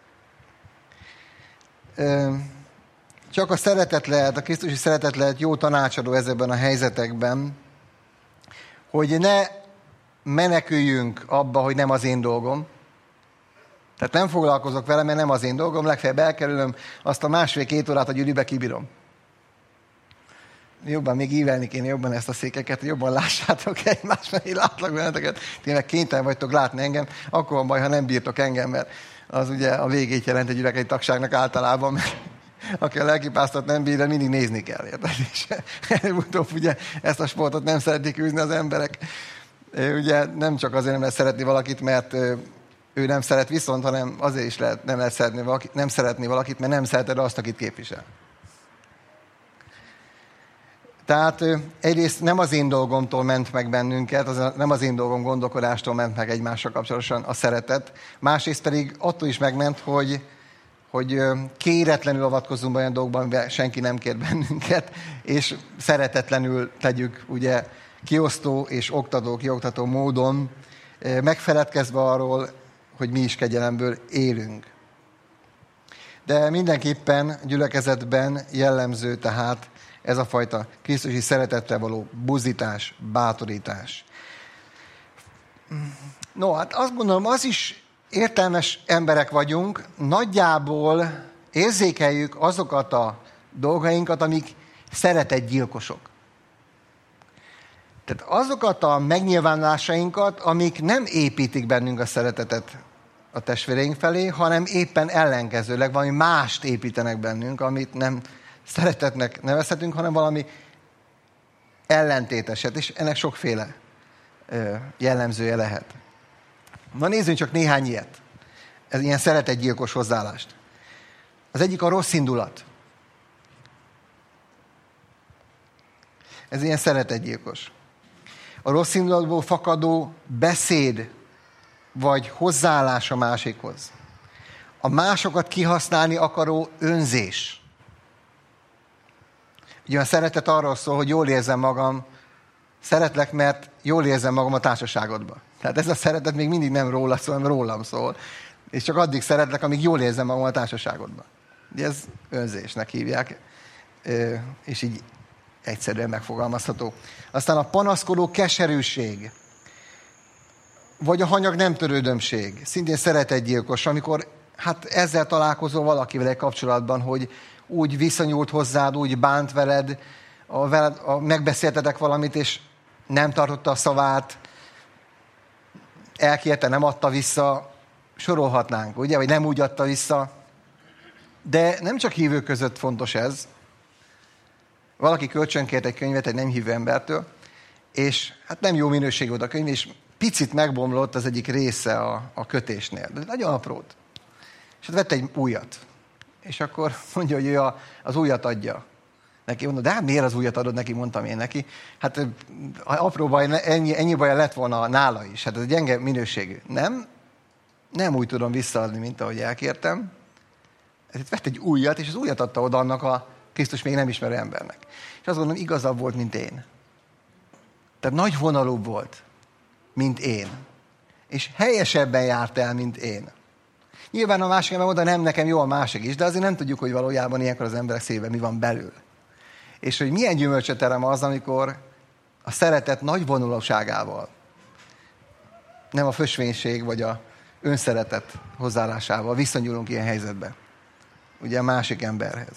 Csak a szeretet lehet, a krisztusi szeretet lehet jó tanácsadó ezekben a helyzetekben, hogy ne meneküljünk abba, hogy nem az én dolgom. Tehát nem foglalkozok vele, mert nem az én dolgom, legfeljebb elkerülöm, azt a másfél-két órát a gyűlibe kibírom. Jobban még ívelni kéne jobban ezt a székeket, jobban lássátok egymást, mert én látlak benneteket, tényleg kénytelen vagytok látni engem, akkor van baj, ha nem bírtok engem, mert az ugye a végét jelent egy gyülekezeti tagságnak általában, mert aki a lelkipásztort nem bír, mindig nézni kell, érted? És előbb-utóbb ugye ezt a sportot nem szeretik űzni az emberek. Ugye nem csak azért nem lehet szeretni valakit, mert ő nem szeret viszont, hanem azért is lehet, nem lehet szeretni valakit, nem szeretni valakit, mert nem szereted azt, akit képvisel. Tehát egyrészt nem az én dolgomtól ment meg bennünket, az nem az én dolgom gondolkodástól ment meg egymással kapcsolatosan a szeretet. Másrészt pedig attól is megment, hogy, hogy kéretlenül avatkozzunk olyan dolgokban, amiben senki nem kér bennünket, és szeretetlenül tegyük ugye kiosztó és oktató, kioktató módon, megfeledkezve arról, hogy mi is kegyelemből élünk. De mindenképpen gyülekezetben jellemző tehát ez a fajta krisztusi szeretetre való buzdítás, bátorítás. No, hát azt gondolom, az is értelmes emberek vagyunk, nagyjából érzékeljük azokat a dolgainkat, amik szeretetgyilkosok. Tehát azokat a megnyilvánulásainkat, amik nem építik bennünk a szeretetet a testvéreink felé, hanem éppen ellenkezőleg valami mást építenek bennünk, amit nem szeretetnek nevezhetünk, hanem valami ellentéteset, és ennek sokféle jellemzője lehet. Na nézzünk csak néhány ilyet. Ez ilyen szeretetgyilkos hozzáállást. Az egyik a rossz indulat. Ez ilyen szeretetgyilkos. A rossz indulatból fakadó beszéd, vagy hozzáállás a másikhoz. A másokat kihasználni akaró önzés. Ugye a szeretet arról szól, hogy jól érzem magam, szeretlek, mert jól érzem magam a társaságodban. Tehát ez a szeretet még mindig nem róla szól, hanem rólam szól. És csak addig szeretlek, amíg jól érzem magam a társaságodban. De ez önzésnek hívják, és így egyszerűen megfogalmazható. Aztán a panaszkodó keserűség, vagy a hanyag nem törődömség, szintén szeretetgyilkos, amikor hát ezzel találkozol valakivel egy kapcsolatban, hogy úgy viszonyult hozzád, úgy bánt veled, a, veled a, megbeszéltetek valamit, és nem tartotta a szavát, elkérte, nem adta vissza, sorolhatnánk, ugye, vagy nem úgy adta vissza. De nem csak hívők között fontos ez. Valaki kölcsönkért egy könyvet egy nem hívő embertől, és hát nem jó minőségű volt a könyv, és picit megbomlott az egyik része a, a kötésnél, de nagyon aprót. És hát vett egy újat. És akkor mondja, hogy ő a, az újat adja. Neki mondom, de hát miért az újat adod neki, mondtam én neki. Hát apró baj, ennyi, ennyi baja lett volna nála is. Hát ez gyenge minőségű. Nem, nem úgy tudom visszaadni, mint ahogy elkértem. Itt vett egy újat, és az újat adta oda annak a Krisztus még nem ismerő embernek. És azt gondolom, igazabb volt, mint én. Tehát nagy vonalúbb volt, mint én. És helyesebben járt el, mint én. Nyilván a másik ember mondta, nem, nekem jó a másik is, de azért nem tudjuk, hogy valójában ilyenkor az emberek szívében mi van belül. És hogy milyen gyümölcsöt terem az, amikor a szeretet nagy vonulóságával, nem a fösvénység vagy a önszeretet hozzáállásával viszonyulunk ilyen helyzetbe. Ugye a másik emberhez.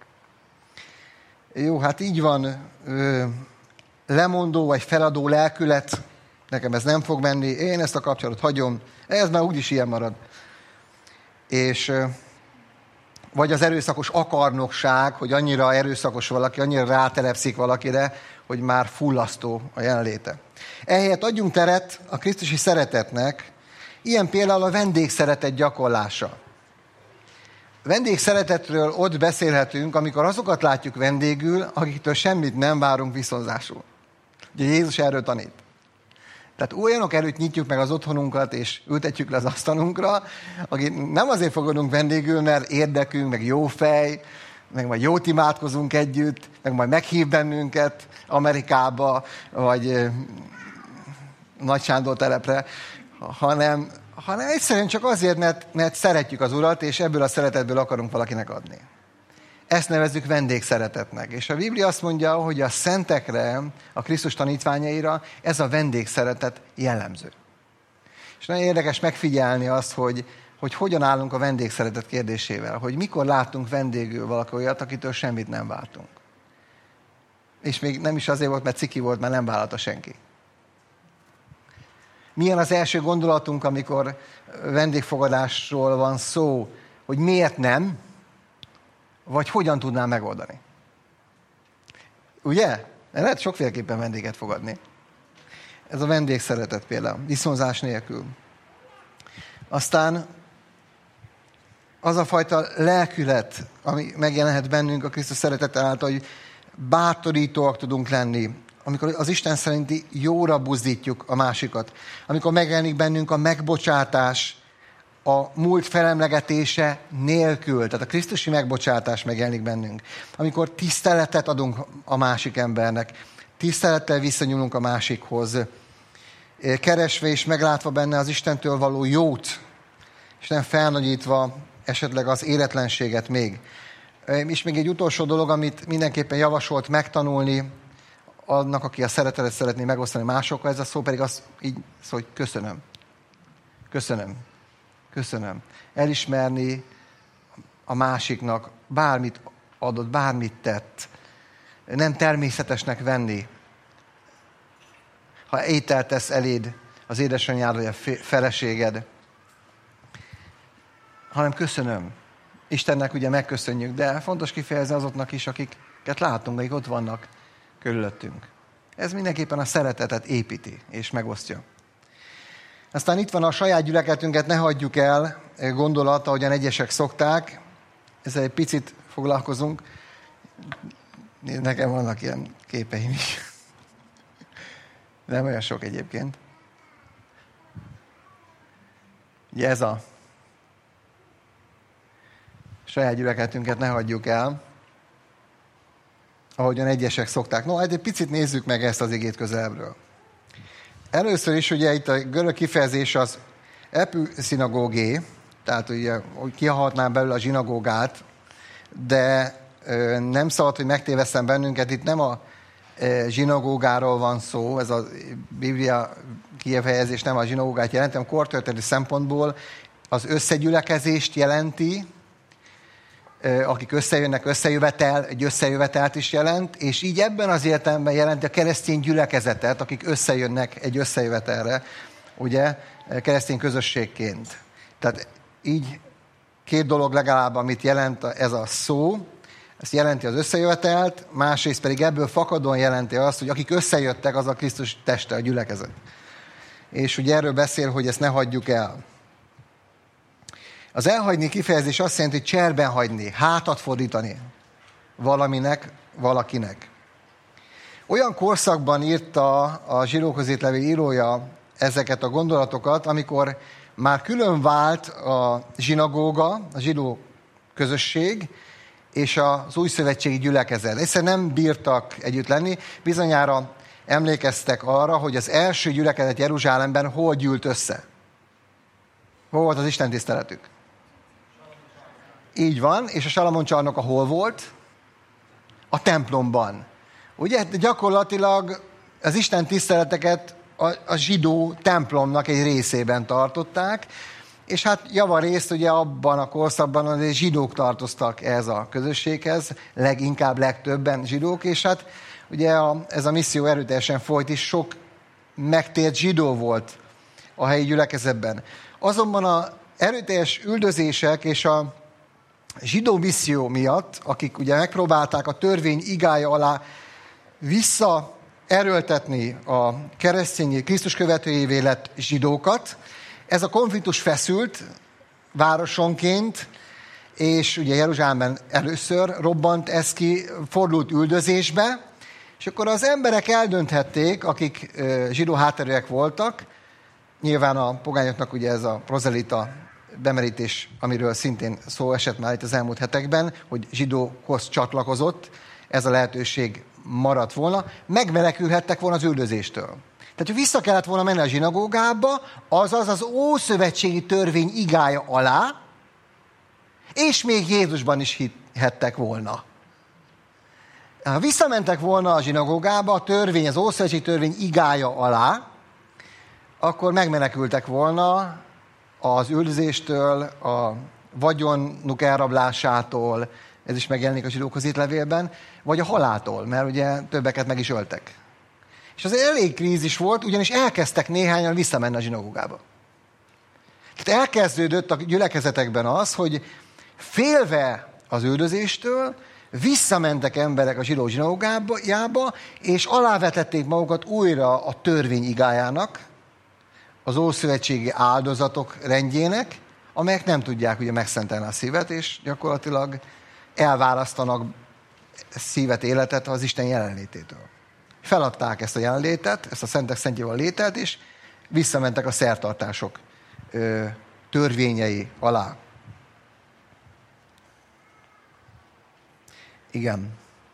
Jó, hát így van, ö, lemondó vagy feladó lelkület, nekem ez nem fog menni, én ezt a kapcsolatot hagyom, ez már úgyis ilyen marad. És ö, vagy az erőszakos akarnokság, hogy annyira erőszakos valaki, annyira rátelepszik valakire, hogy már fullasztó a jelenléte. Ehelyett adjunk teret a krisztusi szeretetnek, ilyen például a vendégszeretet gyakorlása. A vendégszeretetről ott beszélhetünk, amikor azokat látjuk vendégül, akiktől semmit nem várunk viszonzásul. Ugye Jézus erről tanít. Tehát olyanok előtt nyitjuk meg az otthonunkat, és ültetjük le az asztalunkra, akit nem azért fogadunk vendégül, mert érdekünk, meg jó fej, meg majd jót imádkozunk együtt, meg majd meghív bennünket Amerikába, vagy eh, Nagy Sándor telepre, hanem, hanem egyszerűen csak azért, mert, mert szeretjük az Urat, és ebből a szeretetből akarunk valakinek adni. Ezt nevezzük vendégszeretetnek. És a Biblia azt mondja, hogy a szentekre, a Krisztus tanítványaira ez a vendégszeretet jellemző. És nagyon érdekes megfigyelni azt, hogy, hogy hogyan állunk a vendégszeretet kérdésével, hogy mikor látunk vendégül valaki olyat, akitől semmit nem vártunk. És még nem is azért volt, mert ciki volt, mert nem vállalta senki. Milyen az első gondolatunk, amikor vendégfogadásról van szó, hogy miért nem, vagy hogyan tudnám megoldani. Ugye? Lehet sokféleképpen vendéget fogadni. Ez a vendégszeretet például, viszonzás nélkül. Aztán az a fajta lelkület, ami megjelenhet bennünk a Krisztus szeretete által, hogy bátorítóak tudunk lenni, amikor az Isten szerinti jóra buzdítjuk a másikat, amikor megjelenik bennünk a megbocsátás, a múlt felemlegetése nélkül, tehát a krisztusi megbocsátás megjelenik bennünk. Amikor tiszteletet adunk a másik embernek, tisztelettel viszonyulunk a másikhoz, keresve és meglátva benne az Istentől való jót, és nem felnagyítva esetleg az éretlenséget még. És még egy utolsó dolog, amit mindenképpen javasolt megtanulni annak, aki a szeretetet szeretné megosztani másokkal, ez a szó pedig az így szó, hogy köszönöm. Köszönöm. Köszönöm. Elismerni a másiknak bármit adott, bármit tett. Nem természetesnek venni. Ha ételt tesz eléd az édesanyád vagy a feleséged, hanem köszönöm. Istennek ugye megköszönjük, de fontos kifejezni azoknak is, akiket látunk, akik ott vannak körülöttünk. Ez mindenképpen a szeretetet építi és megosztja. Aztán itt van a saját gyülekezetünket, ne hagyjuk el gondolat, ahogyan egyesek szokták. Ezzel egy picit foglalkozunk. Nekem vannak ilyen képeim is. Nem olyan sok egyébként. Ugye ez a saját gyülekezetünket ne hagyjuk el, ahogyan egyesek szokták. No, hát egy picit nézzük meg ezt az igét közelebbről. Először is ugye itt a görög kifejezés az epüszinagógé, tehát ugye hogy kihalhatnám belőle a zsinagógát, de ö, nem szabad, hogy megtévesszem bennünket, itt nem a e, zsinagógáról van szó, ez a Biblia kifejezés nem a zsinagógát jelenti, hanem kortörténeti szempontból az összegyülekezést jelenti, akik összejönnek, összejövetel, egy összejövetelt is jelent, és így ebben az értelemben jelenti a keresztény gyülekezetet, akik összejönnek egy összejövetelre, ugye, keresztény közösségként. Tehát így két dolog legalább, amit jelent ez a szó, ezt jelenti az összejövetelt, másrészt pedig ebből fakadóan jelenti azt, hogy akik összejöttek, az a Krisztus teste, a gyülekezet. És ugye erről beszél, hogy ezt ne hagyjuk el. Az elhagyni kifejezés azt jelenti, hogy cserben hagyni, hátat fordítani valaminek, valakinek. Olyan korszakban írta a zsidókhoz levél írója ezeket a gondolatokat, amikor már külön vált a zsinagóga, a zsidó közösség, és az új szövetségi gyülekezet. Egyszerűen nem bírtak együtt lenni. Bizonyára emlékeztek arra, hogy az első gyülekezet Jeruzsálemben hol gyűlt össze. Hol volt az istentiszteletük? Így van, és a Salamon csarnoka hol volt? A templomban. Ugye gyakorlatilag az Isten tiszteleteket a, a zsidó templomnak egy részében tartották, és hát javarészt ugye abban a korszakban az zsidók tartoztak ehhez a közösséghez, leginkább legtöbben zsidók, és hát ugye a, ez a misszió erőteljesen folyt, és sok megtért zsidó volt a helyi gyülekezetben. Azonban az erőteljes üldözések és a zsidó misszió miatt, akik ugye megpróbálták a törvény igája alá visszaerőltetni a keresztény Krisztus követőjévé lett zsidókat, ez a konfliktus feszült városonként, és ugye Jeruzsálemben először robbant ez ki, fordult üldözésbe, és akkor az emberek eldönthették, akik zsidó hátterűek voltak, nyilván a pogányoknak ugye ez a prozelita bemerítés, amiről szintén szó esett már itt az elmúlt hetekben, hogy zsidóhoz csatlakozott, ez a lehetőség maradt volna, megmenekülhettek volna az üldözéstől. Tehát, hogy vissza kellett volna menni a zsinagógába, azaz az ószövetségi törvény igája alá, és még Jézusban is hihettek volna. Ha visszamentek volna a zsinagógába, a törvény, az ószövetségi törvény igája alá, akkor megmenekültek volna az üldözéstől, a vagyonuk elrablásától, ez is megjelenik a zsidókhoz írt levélben, vagy a haláltól, mert ugye többeket meg is öltek. És az elég krízis volt, ugyanis elkezdtek néhányan visszamenni a zsinagógába. Tehát elkezdődött a gyülekezetekben az, hogy félve az üldözéstől visszamentek emberek a zsidó zsinagógába, és alávetették magukat újra a törvény igájának, az ószövetségi áldozatok rendjének, amelyek nem tudják ugye megszentelni a szívet, és gyakorlatilag elválasztanak szívet, életet az Isten jelenlététől. Feladták ezt a jelenlétet, ezt a szentek szentjével létet, és visszamentek a szertartások ö, törvényei alá. Igen.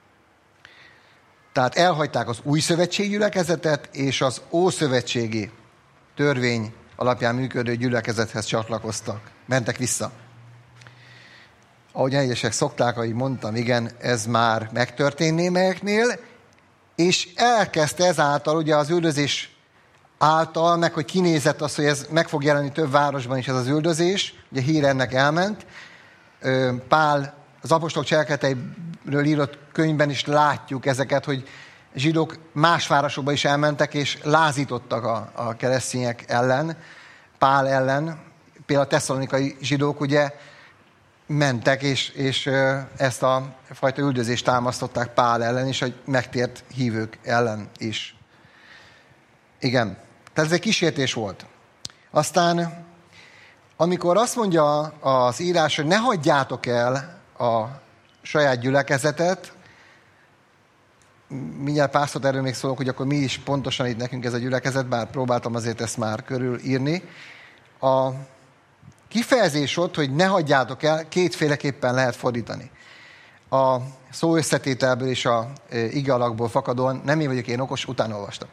Tehát elhagyták az új szövetségi gyülekezetet, és az ószövetségi törvény alapján működő gyülekezethez csatlakoztak. Mentek vissza. Ahogy egyesek szokták, ahogy mondtam, igen, ez már megtörtént némelyeknél, és elkezdte ezáltal ugye az üldözés által, meg hogy kinézett az, hogy ez meg fog jelenni több városban is ez az üldözés, ugye hír ennek elment. Pál az apostolok cselekedeteiről írott könyvben is látjuk ezeket, hogy zsidók más városokba is elmentek, és lázítottak a, a keresztények ellen, Pál ellen. Például a tesszalonikai zsidók ugye mentek, és, és ezt a fajta üldözést támasztották Pál ellen, és a megtért hívők ellen is. Igen, tehát ez egy kísértés volt. Aztán, amikor azt mondja az írás, hogy ne hagyjátok el a saját gyülekezetet, mindjárt pár szót erről még szólok, hogy akkor mi is pontosan itt nekünk ez a gyülekezet, bár próbáltam azért ezt már körülírni. A kifejezés ott, hogy ne hagyjátok el, kétféleképpen lehet fordítani. A szó összetételből és a ige alakból fakadóan, nem én vagyok én okos, utána olvastam.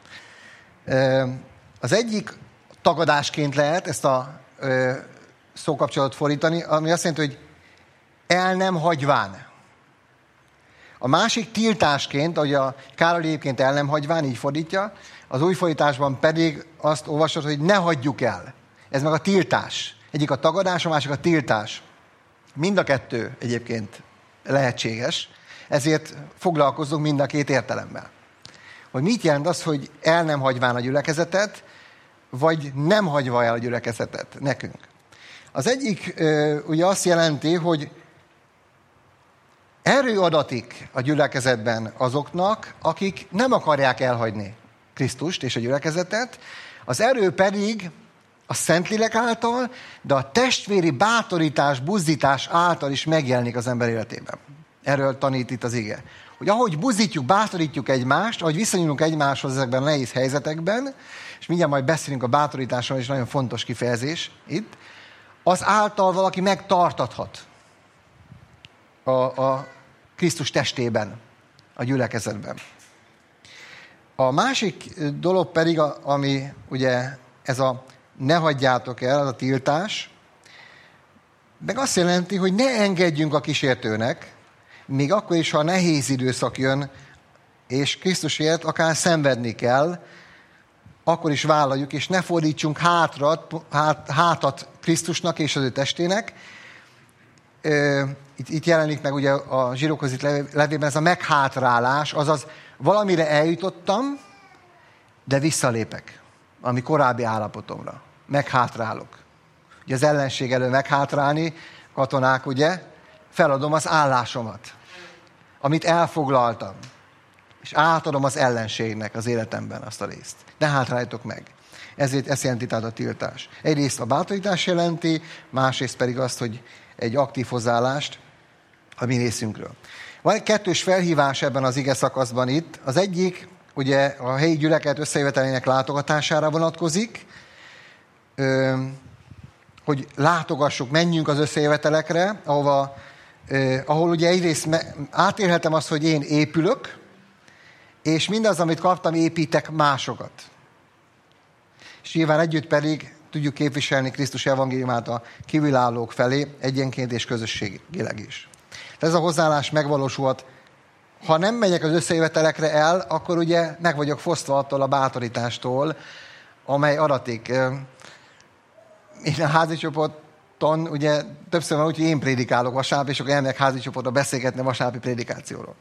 Az egyik tagadásként lehet ezt a szókapcsolatot fordítani, ami azt jelenti, hogy el nem hagyván. A másik tiltásként, ahogy a Károly egyébként el nem hagyván, így fordítja, az új fordításban pedig azt olvasod, hogy ne hagyjuk el. Ez meg a tiltás. Egyik a tagadás, a másik a tiltás. Mind a kettő egyébként lehetséges, ezért foglalkozzunk mind a két értelemmel. Hogy mit jelent az, hogy el nem hagyván a gyülekezetet, vagy nem hagyva el a gyülekezetet nekünk. Az egyik ugye azt jelenti, hogy erő adatik a gyülekezetben azoknak, akik nem akarják elhagyni Krisztust és a gyülekezetet, az erő pedig a Szentlélek által, de a testvéri bátorítás, buzdítás által is megjelenik az ember életében. Erről tanít itt az ige. Hogy ahogy buzdítjuk, bátorítjuk egymást, ahogy viszonyulunk egymáshoz ezekben a nehéz helyzetekben, és mindjárt majd beszélünk a bátorításról, és nagyon fontos kifejezés itt, az által valaki megtartathat a, a Krisztus testében, a gyülekezetben. A másik dolog pedig, ami ugye ez a ne hagyjátok el, az a tiltás, meg azt jelenti, hogy ne engedjünk a kísértőnek, még akkor is, ha nehéz időszak jön, és Krisztusért akár szenvedni kell, akkor is vállaljuk, és ne fordítsunk hátra, hát, hátat Krisztusnak és az ő testének. Itt, itt jelenik meg ugye a zsidókhoz itt levélben ez a meghátrálás, azaz valamire eljutottam, de visszalépek, ami korábbi állapotomra. Meghátrálok. Ugye az ellenség elől meghátrálni, katonák, ugye, feladom az állásomat, amit elfoglaltam, és átadom az ellenségnek az életemben azt a részt. Ne hátráljatok meg. Ezért ezt jelenti tehát a tiltás. Egyrészt a bátorítás jelenti, másrészt pedig azt, hogy egy aktív hozzáállást a mi részünkről. Van egy kettős felhívás ebben az ige szakaszban itt. Az egyik, ugye a helyi gyülekezet összejövetelének látogatására vonatkozik, hogy látogassuk, menjünk az összejövetelekre, ahova, ahol ugye egyrészt átélhetem azt, hogy én épülök, és mindaz, amit kaptam, építek másokat. És nyilván együtt pedig tudjuk képviselni Krisztus evangéliumát a kívülállók felé, egyenként és közösségileg is. Ez a hozzáállás megvalósulhat. Ha nem megyek az összejövetelekre el, akkor ugye meg vagyok fosztva attól a bátorítástól, amely adatik. Én a házi csoporton, ugye többször van úgy, hogy én prédikálok vasárnap, és akkor elmegyek házi csoportra beszélgetni a vasárnapi prédikációról.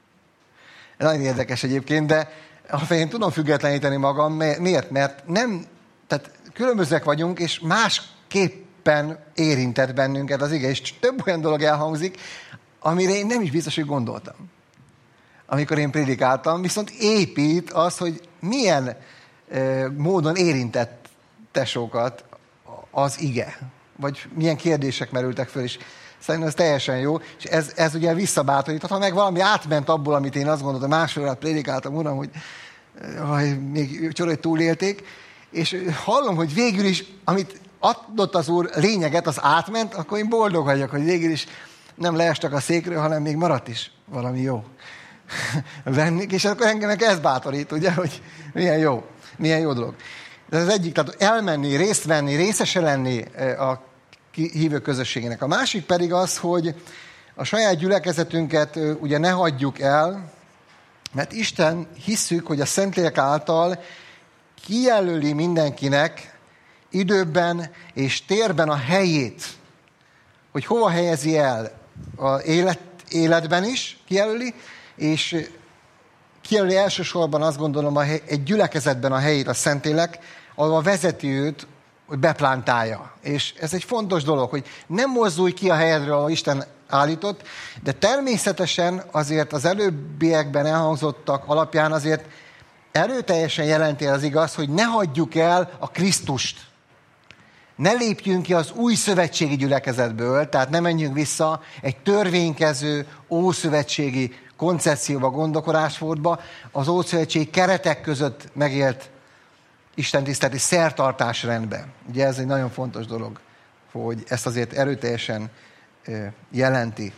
Ez nagyon érdekes egyébként, de én tudom függetleníteni magam. Miért? Mert nem, tehát különbözőek vagyunk, és másképpen érintett bennünket az ige, és több olyan dolog elhangzik, amire én nem is biztos, hogy gondoltam. Amikor én prédikáltam, viszont épít az, hogy milyen e, módon érintett tesókat az ige. Vagy milyen kérdések merültek föl, és szerintem ez teljesen jó, és ez, ez ugye visszabátorított. Ha meg valami átment abból, amit én azt gondoltam, másfél órát prédikáltam, uram, hogy aj, még csoda, hogy túlélték, és hallom, hogy végül is, amit adott az Úr lényeget, az átment, akkor én boldog vagyok, hogy végül is nem leestek a székről, hanem még maradt is valami jó. Vennék, és akkor engem ez bátorít, ugye, hogy milyen jó, milyen jó dolog. Ez az egyik, tehát elmenni, részt venni, részese lenni a hívő közösségének. A másik pedig az, hogy a saját gyülekezetünket ugye ne hagyjuk el, mert Isten hisszük, hogy a Szentlélek által kijelöli mindenkinek időben és térben a helyét, hogy hova helyezi el az élet, életben is, kijelöli, és kijelöli elsősorban azt gondolom a hely, egy gyülekezetben a helyét a Szentlélek, ahol vezeti őt, hogy beplántálja. És ez egy fontos dolog, hogy nem mozdulj ki a helyedről, ahol Isten állított, de természetesen azért az előbbiekben elhangzottak alapján azért erőteljesen jelenti az igaz, hogy ne hagyjuk el a Krisztust. Ne lépjünk ki az új szövetségi gyülekezetből, tehát ne menjünk vissza egy törvénykező, ószövetségi koncepcióba, gondolkodásmódba, az ószövetségi keretek között megélt istentiszteleti szertartásrendbe. Ugye ez egy nagyon fontos dolog, hogy ezt azért erőteljesen jelenti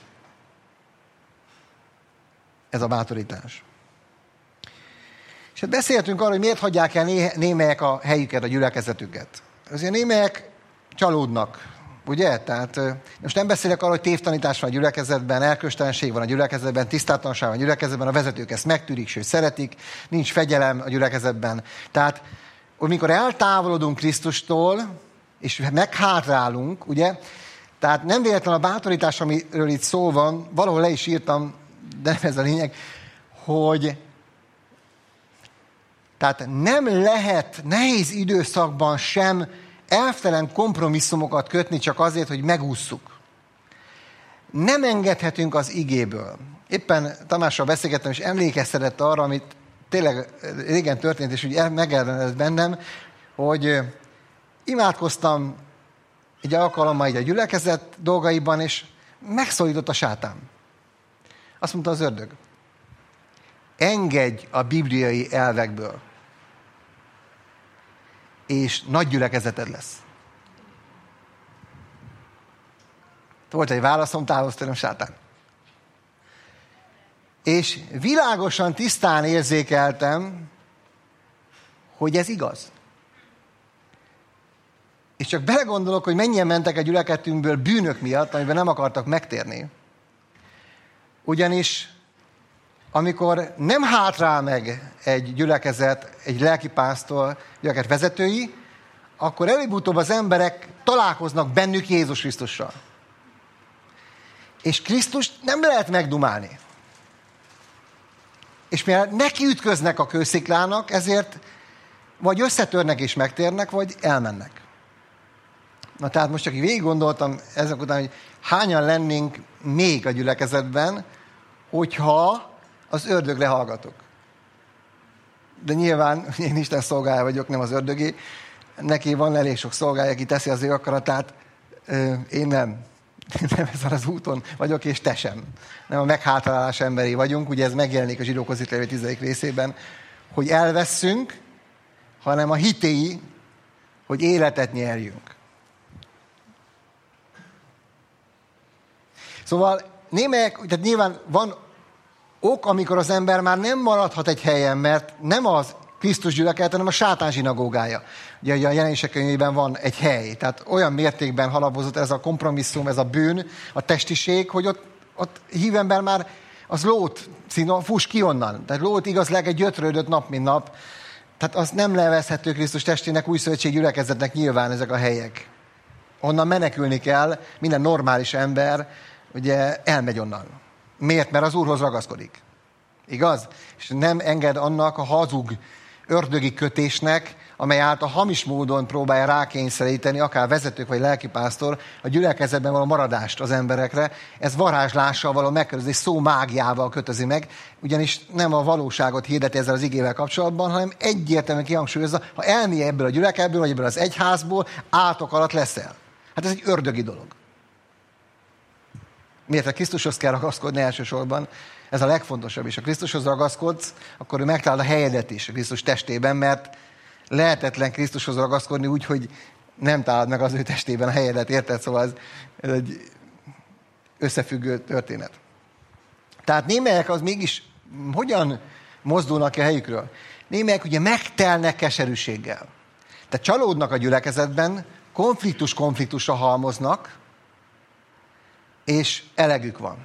ez a bátorítás. És hát beszéltünk arról, hogy miért hagyják el némelyek a helyüket, a gyülekezetüket. Azért némelyek csalódnak, ugye? Tehát most nem beszélek arról, hogy tévtanítás van a gyülekezetben, erkölcstelenség van a gyülekezetben, tisztátalanság van a gyülekezetben, a vezetők ezt megtűrik, sőt szeretik, nincs fegyelem a gyülekezetben. Tehát, amikor eltávolodunk Krisztustól, és meghátrálunk, ugye? Tehát nem véletlen a bátorítás, amiről itt szó van, valahol le is írtam, de nem ez a lényeg, hogy tehát nem lehet nehéz időszakban sem elvtelen kompromisszumokat kötni csak azért, hogy megússzuk. Nem engedhetünk az igéből. Éppen Tamással beszélgettem, és emlékeztetett arra, amit tényleg régen történt, és úgy megellenedett bennem, hogy imádkoztam egy alkalommal így a gyülekezet dolgaiban, és megszólított a sátán. Azt mondta az ördög, engedj a bibliai elvekből, és nagy gyülekezeted lesz. Volt egy válaszom, távozz tőlem, sátán. És világosan, tisztán érzékeltem, hogy ez igaz. És csak belegondolok, hogy mennyien mentek a gyülekezetünkből bűnök miatt, amiben nem akartak megtérni. Ugyanis amikor nem hátrál meg egy gyülekezet, egy lelkipásztor, gyülekezet vezetői, akkor előbb-utóbb az emberek találkoznak bennük Jézus Krisztussal. És Krisztust nem lehet megdumálni. És mivel neki ütköznek a kősziklának, ezért vagy összetörnek és megtérnek, vagy elmennek. Na tehát most csak végig gondoltam ezek után, hogy hányan lennénk még a gyülekezetben, hogyha az ördögre hallgatok. De nyilván én Isten szolgája vagyok, nem az ördögé. Neki van elég sok szolgája, aki teszi az ő akaratát. Én nem. Nem ezen az úton vagyok, és te sem. Nem a meghátrálás emberi vagyunk, ugye ez megjelenik a Zsidókhoz írt levél tizedik részében, hogy elveszünk, hanem a hitéi, hogy életet nyerjünk. Szóval némelyek, tehát nyilván van ok, amikor az ember már nem maradhat egy helyen, mert nem az Krisztus gyülekezet, hanem a sátán zsinagógája. Ugye a Jelenések könyvében van egy hely, tehát olyan mértékben halapozott ez a kompromisszum, ez a bűn, a testiség, hogy ott, ott hív ember már az lót, színon, fuss ki onnan. Tehát lót igazság egy gyötrődött nap, mint nap. Tehát az nem levezhető Krisztus testének, új szövetség gyülekezetnek nyilván ezek a helyek. Onnan menekülni kell, minden normális ember ugye elmegy onnan. Miért? Mert az Úrhoz ragaszkodik. Igaz? És nem enged annak a hazug ördögi kötésnek, amely által hamis módon próbálja rákényszeríteni, akár vezetők vagy lelkipásztor, a gyülekezetben való maradást az emberekre. Ez varázslással való megkörözés, szó mágiával kötözi meg, ugyanis nem a valóságot hirdeti ezzel az igével kapcsolatban, hanem egyértelműen kihangsúlyozza, ha elmély ebből a gyülekezetből, vagy ebből az egyházból, átok alatt leszel. Hát ez egy ördögi dolog. Miért a Krisztushoz kell ragaszkodni elsősorban? Ez a legfontosabb is. Ha Krisztushoz ragaszkodsz, akkor ő megtalál a helyedet is a Krisztus testében, mert lehetetlen Krisztushoz ragaszkodni úgy, hogy nem találod meg az ő testében a helyedet, érted? Szóval ez, ez egy összefüggő történet. Tehát némelyek az mégis hogyan mozdulnak ki a helyükről? Némelyek ugye megtelnek keserűséggel. Tehát csalódnak a gyülekezetben, konfliktus konfliktusra halmoznak, és elegük van.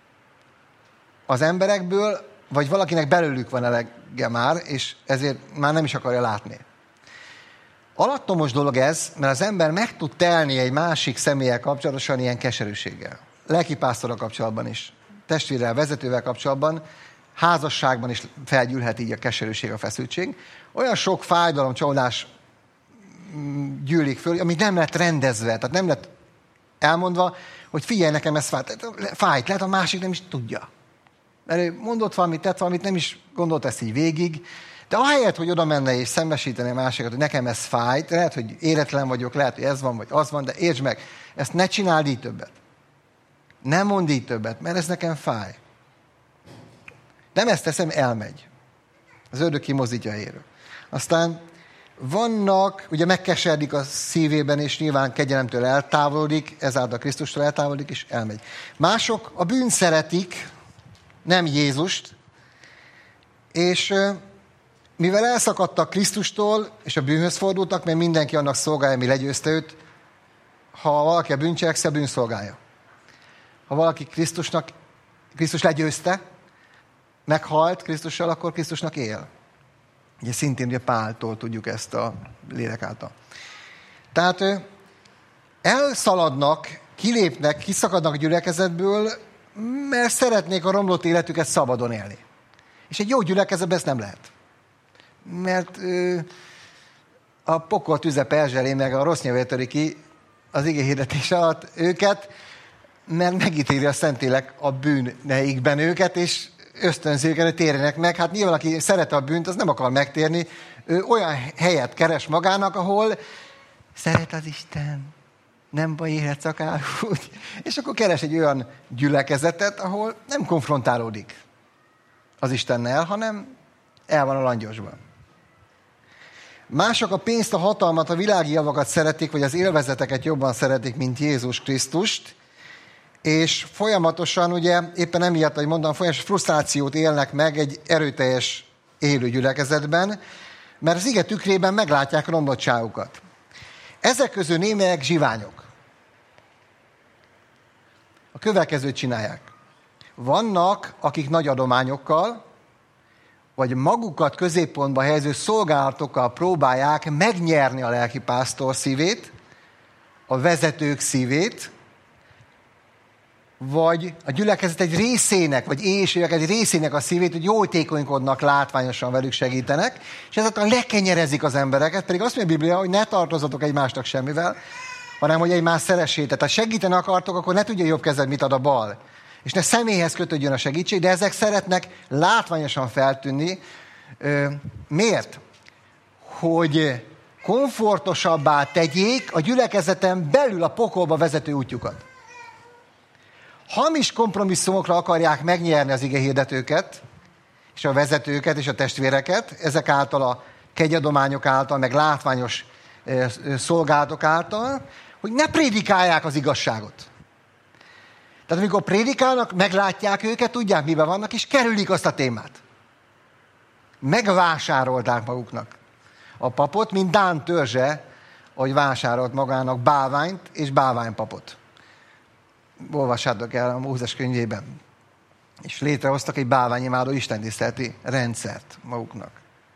Az emberekből, vagy valakinek belőlük van elege már, és ezért már nem is akarja látni. Alattomos dolog ez, mert az ember meg tud telni egy másik személlyel kapcsolatosan ilyen keserűséggel. Lelkipásztorral kapcsolatban is, testvérrel, vezetővel kapcsolatban, házasságban is felgyűlhet így a keserűség, a feszültség. Olyan sok fájdalom, csalódás gyűlik föl, amit nem lett rendezve, tehát nem lett elmondva, hogy figyelj, nekem ez fájt. Fájt, lehet a másik nem is tudja. Mert ő mondott valamit, tett valamit, nem is gondolt ezt így végig, de ahelyett, hogy oda menne és szembesíteni a másikat, hogy nekem ez fájt, lehet, hogy éretlen vagyok, lehet, hogy ez van, vagy az van, de értsd meg, ezt ne csináld így többet. Nem mondd így többet, mert ez nekem fáj. Nem ezt teszem, elmegy. Az ördög kimozdítja a helyéről. Aztán vannak, ugye megkeserdik a szívében, és nyilván kegyelemtől eltávolodik, ezáltal Krisztustól eltávolodik, és elmegy. Mások a bűnt szeretik, nem Jézust, és mivel elszakadtak Krisztustól, és a bűnhöz fordultak, mert mindenki annak szolgálja, mi legyőzte őt, ha valaki a bűncseleksze, a bűnszolgálja. Ha valaki Krisztusnak, Krisztus legyőzte, meghalt Krisztussal, akkor Krisztusnak él. Ugye szintén ugye Páltól tudjuk ezt a lélek által. Tehát elszaladnak, kilépnek, kiszakadnak a gyülekezetből, mert szeretnék a romlott életüket szabadon élni. És egy jó gyülekezetben ezt nem lehet. Mert ö, a pokol tüze perzselé, meg a rossz nyelvét töri ki az ige hirdetés alatt őket, mert megítéli a Szentlélek a bűneikben őket, és ösztönzi őket, hogy térjenek meg. Hát nyilván, aki szereti a bűnt, az nem akar megtérni. Ő olyan helyet keres magának, ahol szeret az Isten, nem baj, élhetsz akár úgy. És akkor keres egy olyan gyülekezetet, ahol nem konfrontálódik az Istennel, hanem el van a langyosban. Mások a pénzt, a hatalmat, a világi javakat szeretik, vagy az élvezeteket jobban szeretik, mint Jézus Krisztust. és folyamatosan, ugye éppen emiatt, ahogy mondtam, folyamatos frusztrációt élnek meg egy erőteljes élő gyülekezetben, mert az ige tükrében meglátják a romlottságukat. Ezek közül némelyek zsiványok. A következőt csinálják. Vannak, akik nagy adományokkal, vagy magukat középpontba helyező szolgálatokkal próbálják megnyerni a lelkipásztor szívét, a vezetők szívét, vagy a gyülekezet egy részének, vagy éjségek egy részének a szívét, hogy jótékonykodnak, látványosan velük segítenek, és ezáltal lekenyerezik az embereket, pedig azt mondja a Biblia, hogy ne tartozatok egymásnak semmivel, hanem hogy egymást szeressétek. Ha segíteni akartok, akkor ne tudja jobb kezed, mit ad a bal. És ne személyhez kötődjön a segítség, de ezek szeretnek látványosan feltűnni. Miért? Hogy komfortosabbá tegyék a gyülekezeten belül a pokolba vezető útjukat. Hamis kompromisszumokra akarják megnyerni az igehirdetőket, és a vezetőket, és a testvéreket, ezek által a kegyadományok által, meg látványos szolgálatok által, hogy ne prédikálják az igazságot. Tehát amikor prédikálnak, meglátják őket, tudják, miben vannak, és kerülik azt a témát. Megvásárolták maguknak a papot, mint Dán törzse, hogy vásárolt magának bálványt és bálványpapot. Olvassátok el a Mózes könyvében. És létrehoztak egy bálványimádó istentiszteleti rendszert maguknak.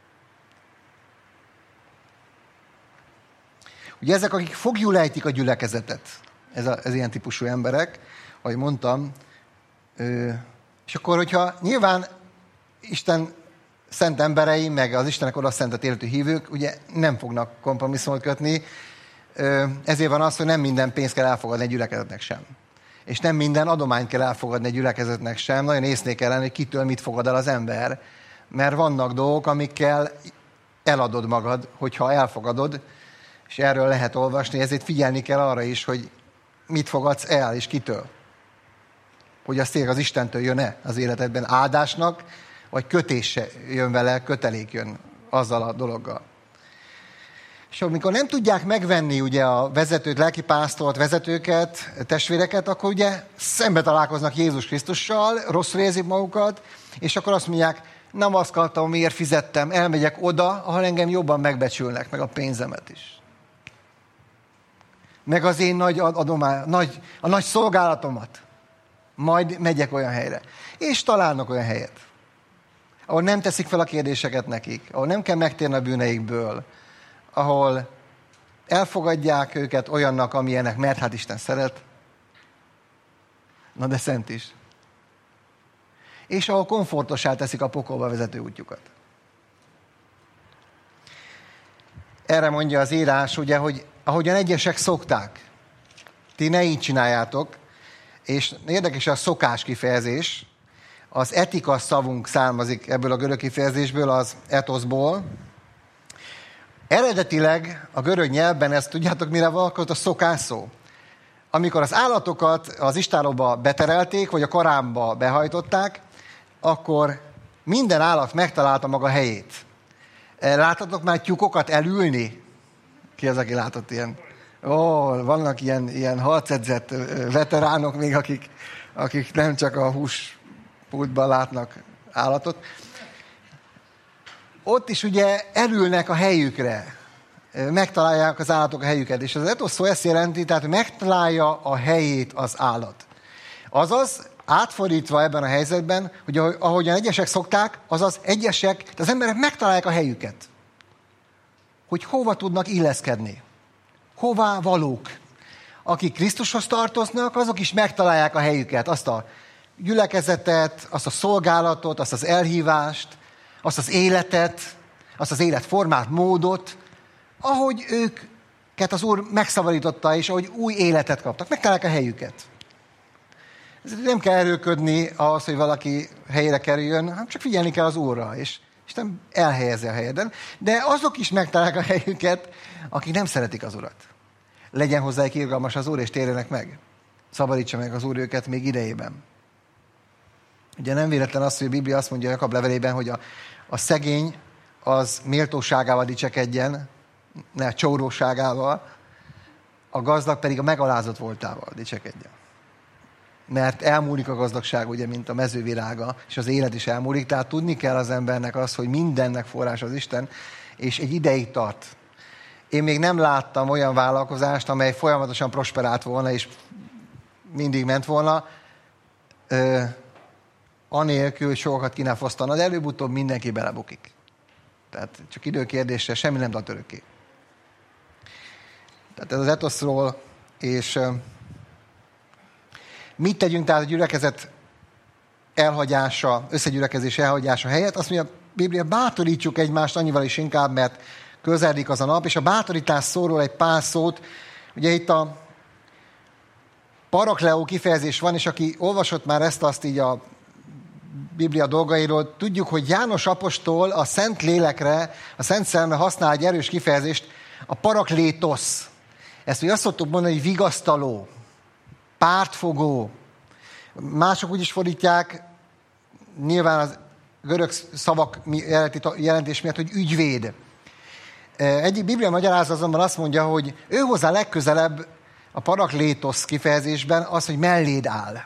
Ugye ezek, akik foglyul ejtik a gyülekezetet, ez, a, ez ilyen típusú emberek, ahogy mondtam, és akkor, hogyha nyilván Isten szent emberei, meg az Istenek oda szentet életű hívők, ugye nem fognak kompromisszumot kötni, ezért van az, hogy nem minden pénzt kell elfogadni egy gyülekezetnek sem. És nem minden adományt kell elfogadni egy gyülekezetnek sem. Nagyon észnél kell lenni, hogy kitől mit fogad el az ember. Mert vannak dolgok, amikkel eladod magad, hogyha elfogadod, és erről lehet olvasni, ezért figyelni kell arra is, hogy mit fogadsz el, és kitől. Hogy az tényleg az Istentől jön-e az életedben áldásnak, vagy kötése jön vele, kötelék jön azzal a dologgal. És amikor nem tudják megvenni ugye a vezetőt, lelkipásztort, vezetőket, testvéreket, akkor ugye szembe találkoznak Jézus Krisztussal, rosszul érzik magukat, és akkor azt mondják, nem azt akartam, miért fizettem, elmegyek oda, ahol engem jobban megbecsülnek, meg a pénzemet is. Meg az én nagy adomány, nagy, a nagy szolgálatomat. Majd megyek olyan helyre. És találnak olyan helyet, ahol nem teszik fel a kérdéseket nekik, ahol nem kell megtérni a bűneikből, ahol elfogadják őket olyannak, amilyenek, mert hát Isten szeret, na de szent is. És ahol komfortossá teszik a pokolba vezető útjukat. Erre mondja az írás, ugye, hogy ahogyan egyesek szokták, ti ne így csináljátok, és érdekes a szokás kifejezés, az etika szavunk származik ebből a görög kifejezésből, az etoszból. Eredetileg a görög nyelvben ezt tudjátok, mire valakott a szokás szó? Amikor az állatokat az istállóba beterelték, vagy a karámba behajtották, akkor minden állat megtalálta maga helyét. Láttatok már tyúkokat elülni? Ki az, aki látott ilyen? Ó, vannak ilyen, ilyen harcedzett veteránok még, akik, akik nem csak a húspultban látnak állatot. Ott is ugye elülnek a helyükre, megtalálják az állatok a helyüket, és az etosz szó ezt jelenti, tehát megtalálja a helyét az állat. Azaz, átfordítva ebben a helyzetben, hogy ahogyan egyesek szokták, azaz egyesek, tehát az emberek megtalálják a helyüket. Hogy hova tudnak illeszkedni. Hová valók. Akik Krisztushoz tartoznak, azok is megtalálják a helyüket. Azt a gyülekezetet, azt a szolgálatot, azt az elhívást, azt az életet, azt az életformát, módot, ahogy őket az Úr megszabadította, és ahogy új életet kaptak. Megtalálják a helyüket. Nem kell erőködni ahhoz, hogy valaki helyére kerüljön, hanem csak figyelni kell az Úrra, és Isten elhelyezi a helyeden. De azok is megtalálják a helyüket, akik nem szeretik az Urat. Legyen hozzájuk irgalmas az Úr, és térjenek meg. Szabadítsa meg az Úr őket még idejében. Ugye nem véletlen az, hogy a Biblia azt mondja Jakab levelében, hogy a, a szegény az méltóságával dicsekedjen, ne csóróságával, a gazdag pedig a megalázott voltával dicsekedjen. mert elmúlik a gazdagság, ugye, mint a mezővirága, és az élet is elmúlik, tehát tudni kell az embernek az, hogy mindennek forrás az Isten, és egy ideig tart. Én még nem láttam olyan vállalkozást, amely folyamatosan prosperált volna, és mindig ment volna, ö, anélkül, hogy sokakat ki ne fosztana, de előbb-utóbb mindenki belebukik. Tehát csak időkérdésre semmi nem tart örökké. Tehát ez az etoszról, és ö, mit tegyünk tehát a gyülekezet elhagyása, összegyülekezés elhagyása helyett? Azt mondja a Biblia, bátorítsuk egymást annyival is inkább, mert közeledik az a nap, és a bátorítás szóról egy pár szót. Ugye itt a parakleó kifejezés van, és aki olvasott már ezt, azt így a Biblia dolgairól, tudjuk, hogy János apostol a Szent Lélekre, a Szent Szellemre használ egy erős kifejezést, a paraklétosz. Ezt mi azt szoktuk mondani, hogy vigasztaló, pártfogó. Mások úgy is fordítják, nyilván az görög szavak jelentés miatt, hogy ügyvéd. Egyik Biblia magyarázat azonban azt mondja, hogy ő hozzá legközelebb a paraklétosz kifejezésben az, hogy melléd áll.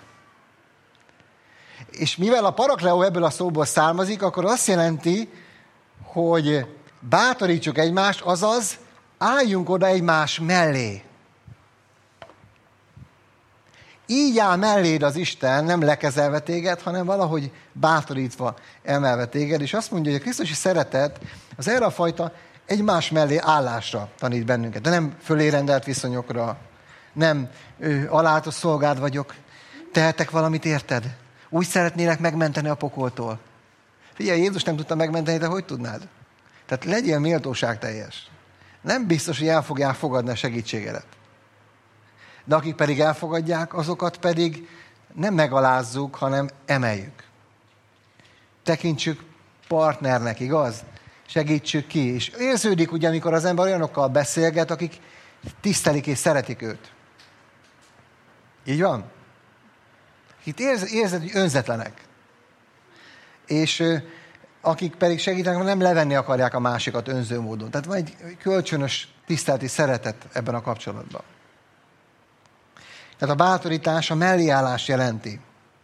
És mivel a parakleó ebből a szóból származik, akkor azt jelenti, hogy bátorítsuk egymást, azaz álljunk oda egymás mellé. Így áll melléd az Isten, nem lekezelve téged, hanem valahogy bátorítva emelve téged, és azt mondja, hogy a krisztusi szeretet az erre a fajta egymás mellé állásra tanít bennünket, de nem fölé rendelt viszonyokra, nem alátos szolgád vagyok, tehetek valamit érted? Úgy szeretnélek megmenteni a pokoltól. Figyelj, Jézus nem tudta megmenteni, de hogy tudnád? Tehát legyél méltóságteljes. Nem biztos, hogy el fogják fogadni a segítségedet. De akik pedig elfogadják, azokat pedig nem megalázzuk, hanem emeljük. Tekintsük partnernek, igaz? Segítsük ki. És érződik ugye, amikor az ember olyanokkal beszélget, akik tisztelik és szeretik őt. Így van? Itt érz, érzed, hogy önzetlenek. És ö, akik pedig segítenek, nem levenni akarják a másikat önző módon. Tehát van egy kölcsönös tiszteleti szeretet ebben a kapcsolatban. Tehát a bátorítás a melléállás jelenti.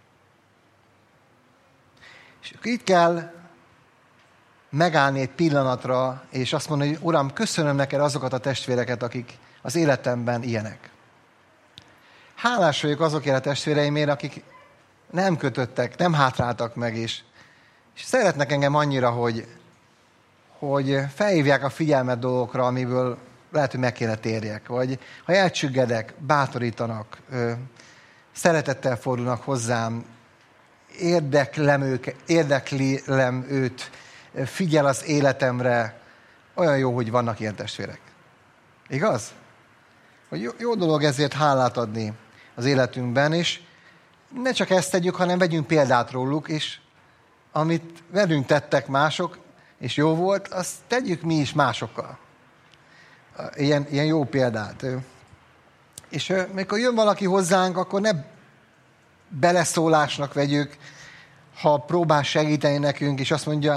És itt kell megállni egy pillanatra, és azt mondani, hogy Uram, köszönöm neked azokat a testvéreket, akik az életemben ilyenek. Hálás vagyok azokért a testvéreimért, akik nem kötöttek, nem hátráltak meg, és, és szeretnek engem annyira, hogy, hogy felhívják a figyelmet dolgokra, amiből lehet, hogy meg kéne térjek, vagy ha elcsüggedek, bátorítanak, szeretettel fordulnak hozzám, érdeklem, ők, érdeklem őt, figyel az életemre, olyan jó, hogy vannak ilyen testvérek. Igaz? Hogy jó, jó dolog ezért hálát adni az életünkben, és ne csak ezt tegyük, hanem vegyünk példát róluk, és amit velünk tettek mások, és jó volt, azt tegyük mi is másokkal. Ilyen, ilyen jó példát. És amikor jön valaki hozzánk, akkor ne beleszólásnak vegyük, ha próbál segíteni nekünk, és azt mondja,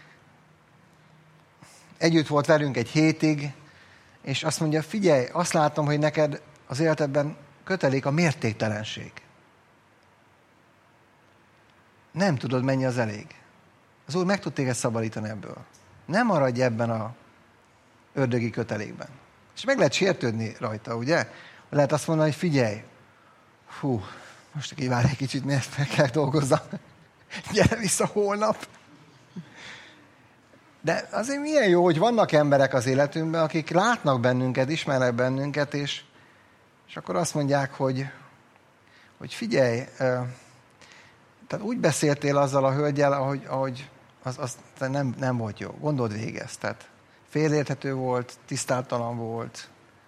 együtt volt velünk egy hétig, és azt mondja, figyelj, azt látom, hogy neked az életedben kötelék a mértéktelenség. Nem tudod, mennyi az elég. Az Úr meg tud téged szabadítani ebből. Nem maradj ebben a ördögi kötelékben. És meg lehet sértődni rajta, ugye? Lehet azt mondani, hogy figyelj, hú, most kívánj egy kicsit, miért meg kell dolgozzam. Gyere vissza holnap. De azért milyen jó, hogy vannak emberek az életünkben, akik látnak bennünket, ismernek bennünket, és, és akkor azt mondják, hogy, hogy figyelj, tehát úgy beszéltél azzal a hölgyel, ahogy, ahogy az, az nem, nem volt jó. Gondold végig ezt. Tehát félreérthető volt, tisztátalan volt.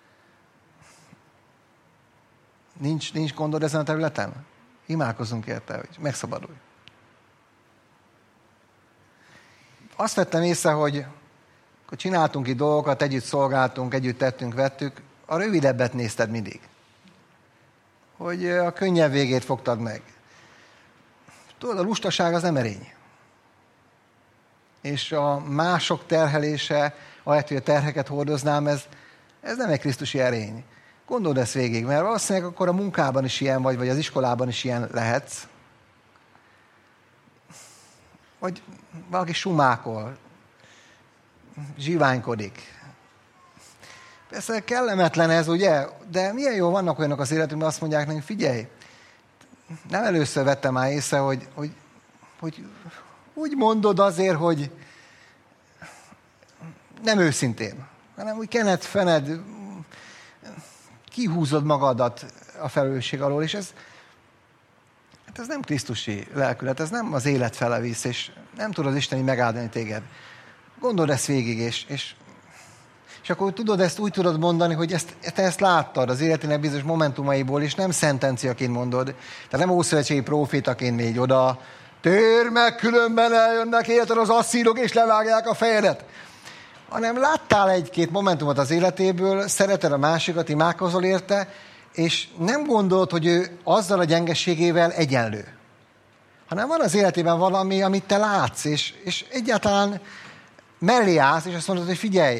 Nincs, nincs gondod ezen a területen? Imádkozzunk érte, hogy megszabadulj. Azt vettem észre, hogy akkor csináltunk itt dolgokat, együtt szolgáltunk, együtt tettünk, vettük, a rövidebbet nézted mindig. Hogy a könnyebb végét fogtad meg. Tudod, a lustaság az nem erény. És a mások terhelése, ahelyett, hogy a terheket hordoznám, ez, ez nem egy krisztusi erény. Gondold ezt végig, mert valószínűleg akkor a munkában is ilyen vagy, vagy az iskolában is ilyen lehetsz. Vagy valaki sumákol, zsiványkodik. Persze kellemetlen ez, ugye? De milyen jó vannak olyanok az életünkben, azt mondják nekünk, figyelj, nem először vettem már észre, hogy, hogy, hogy úgy mondod azért, hogy nem őszintén, hanem úgy kened, fened, kihúzod magadat a felelősség alól, és ez, hát ez nem krisztusi lelkület, ez nem az élet fele visz, és nem tud az Isten így megáldani téged. Gondold ezt végig, és, és, és akkor tudod ezt, úgy tudod mondani, hogy ezt, te ezt láttad az életének bizonyos momentumaiból, és nem szentenciaként mondod, tehát nem ószövetségi prófétaként mégy oda, térj meg, különben eljönnek érted az asszírok, és levágják a fejedet. Hanem láttál egy-két momentumot az életéből, szereted a másikat, imádkozol érte, és nem gondolod, hogy ő azzal a gyengeségével egyenlő. Hanem van az életében valami, amit te látsz, és, és egyáltalán mellé állsz, és azt mondod, hogy figyelj,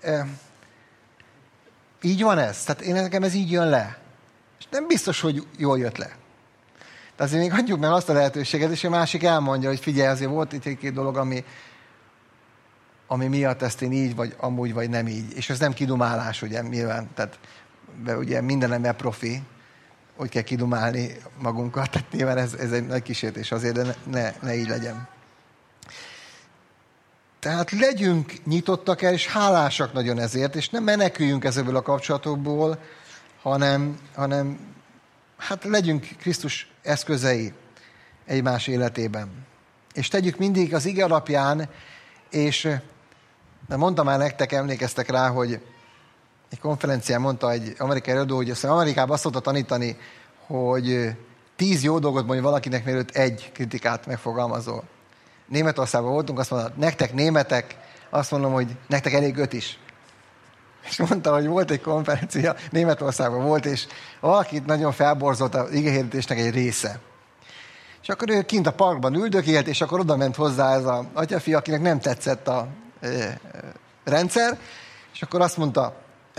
így van ez? Tehát én nekem ez így jön le. És nem biztos, hogy jól jött le. De azért még adjuk meg azt a lehetőséget, és a másik elmondja, hogy figyelj, azért volt itt egy-két dolog, ami, ami miatt ezt én így, vagy amúgy, vagy nem így. És ez nem kidumálás, ugye, nyilván. Tehát ugye minden ember profi, hogy kell kidumálni magunkat. Tehát nyilván ez, ez egy nagy kísértés azért, de ne, ne, ne így legyen. Tehát legyünk nyitottak el, és hálásak nagyon ezért, és nem meneküljünk ezekből a kapcsolatokból, hanem, hanem hát legyünk Krisztus eszközei egymás életében. És tegyük mindig az ige alapján, és de mondtam már nektek, emlékeztek rá, hogy egy konferencián mondta egy amerikai előadó, hogy azt Amerikában azt szokta tanítani, hogy tíz jó dolgot mondja valakinek, mielőtt egy kritikát megfogalmazol. Németországban voltunk, azt mondta, nektek németek, azt mondom, hogy nektek elég öt is. És mondta, hogy volt egy konferencia, Németországban volt, és valakit nagyon felborzott az igehirdetésnek egy része. És akkor ő kint a parkban üldökélt, és akkor oda ment hozzá ez az atyafi, akinek nem tetszett a e, e, rendszer, és akkor azt mondta,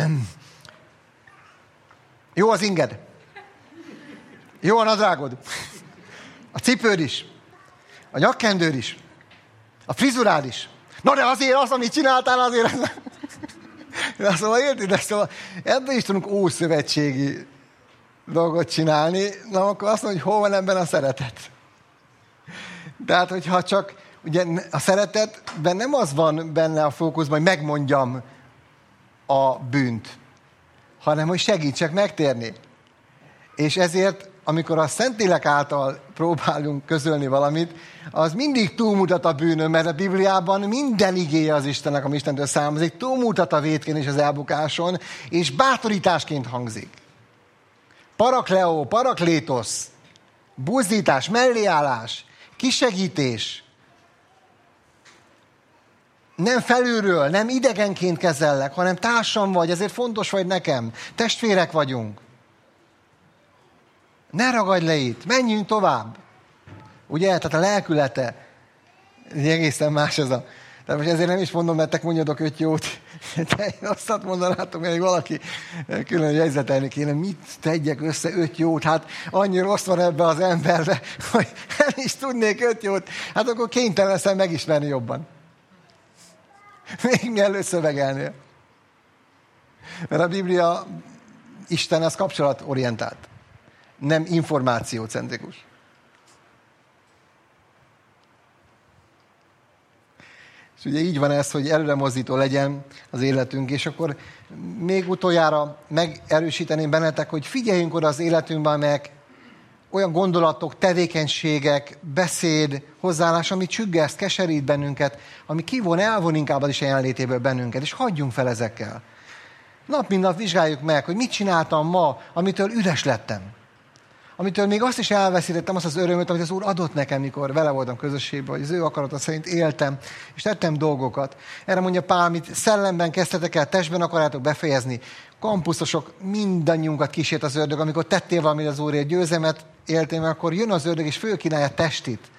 jó az inged, jó a nadrágod, a cipőd is, a nyakkendőd is, a frizurád is. Na de azért az, amit csináltál, azért... Na, szóval érted, de szóval ebben is tudunk ószövetségi dolgot csinálni, na akkor azt mondja, hogy hol van ebben a szeretet. Tehát, hogyha csak, ugye a szeretetben nem az van benne a fókuszban, hogy megmondjam a bűnt, hanem hogy segítsek megtérni. És ezért, amikor a Szentlélek által próbálunk közölni valamit, az mindig túlmutat a bűnön, mert a Bibliában minden igéje az Istennek, ami Istentől származik, túlmutat a vétkén és az elbukáson, és bátorításként hangzik. Parakleo, paraklétosz, buzdítás, melléállás, kisegítés. Nem felülről, nem idegenként kezellek, hanem társam vagy, ezért fontos vagy nekem. Testvérek vagyunk. Ne ragadj le itt, menjünk tovább. Ugye? Tehát a lelkülete egészen más ez a... Tehát most ezért nem is mondom, mert mondjatok öt jót. De én azt mondanátok, hogy valaki külön jegyzetelni kéne, mit tegyek össze öt jót. Hát annyi rossz van ebbe az emberbe, hogy el is tudnék öt jót. Hát akkor kénytelen leszel megismerni jobban. Még mielőtt szövegelnél. Mert a Biblia, Isten az kapcsolatorientált. Nem információcentrikus. És ugye így van ez, hogy előremozdító legyen az életünk, és akkor még utoljára megerősíteném bennetek, hogy figyeljünk oda az életünkben, amelyek olyan gondolatok, tevékenységek, beszéd, hozzáállás, ami csüggeszt, keserít bennünket, ami kivon, elvon inkább az Isten jelenlétéből bennünket, és hagyjunk fel ezekkel. Nap mint nap vizsgáljuk meg, hogy mit csináltam ma, amitől üres lettem. Amitől még azt is elveszítettem, azt az örömöt, amit az Úr adott nekem, mikor vele voltam közösségben, hogy az ő akarata szerint éltem, és tettem dolgokat. Erre mondja Pál, amit szellemben kezdtetek el, testben akarjátok befejezni. Kampuszosok, mindannyiunkat kísért az ördög, amikor tettél valamit az Úrért, győzelmet éltél, mert akkor jön az ördög, és fölkínálja testit,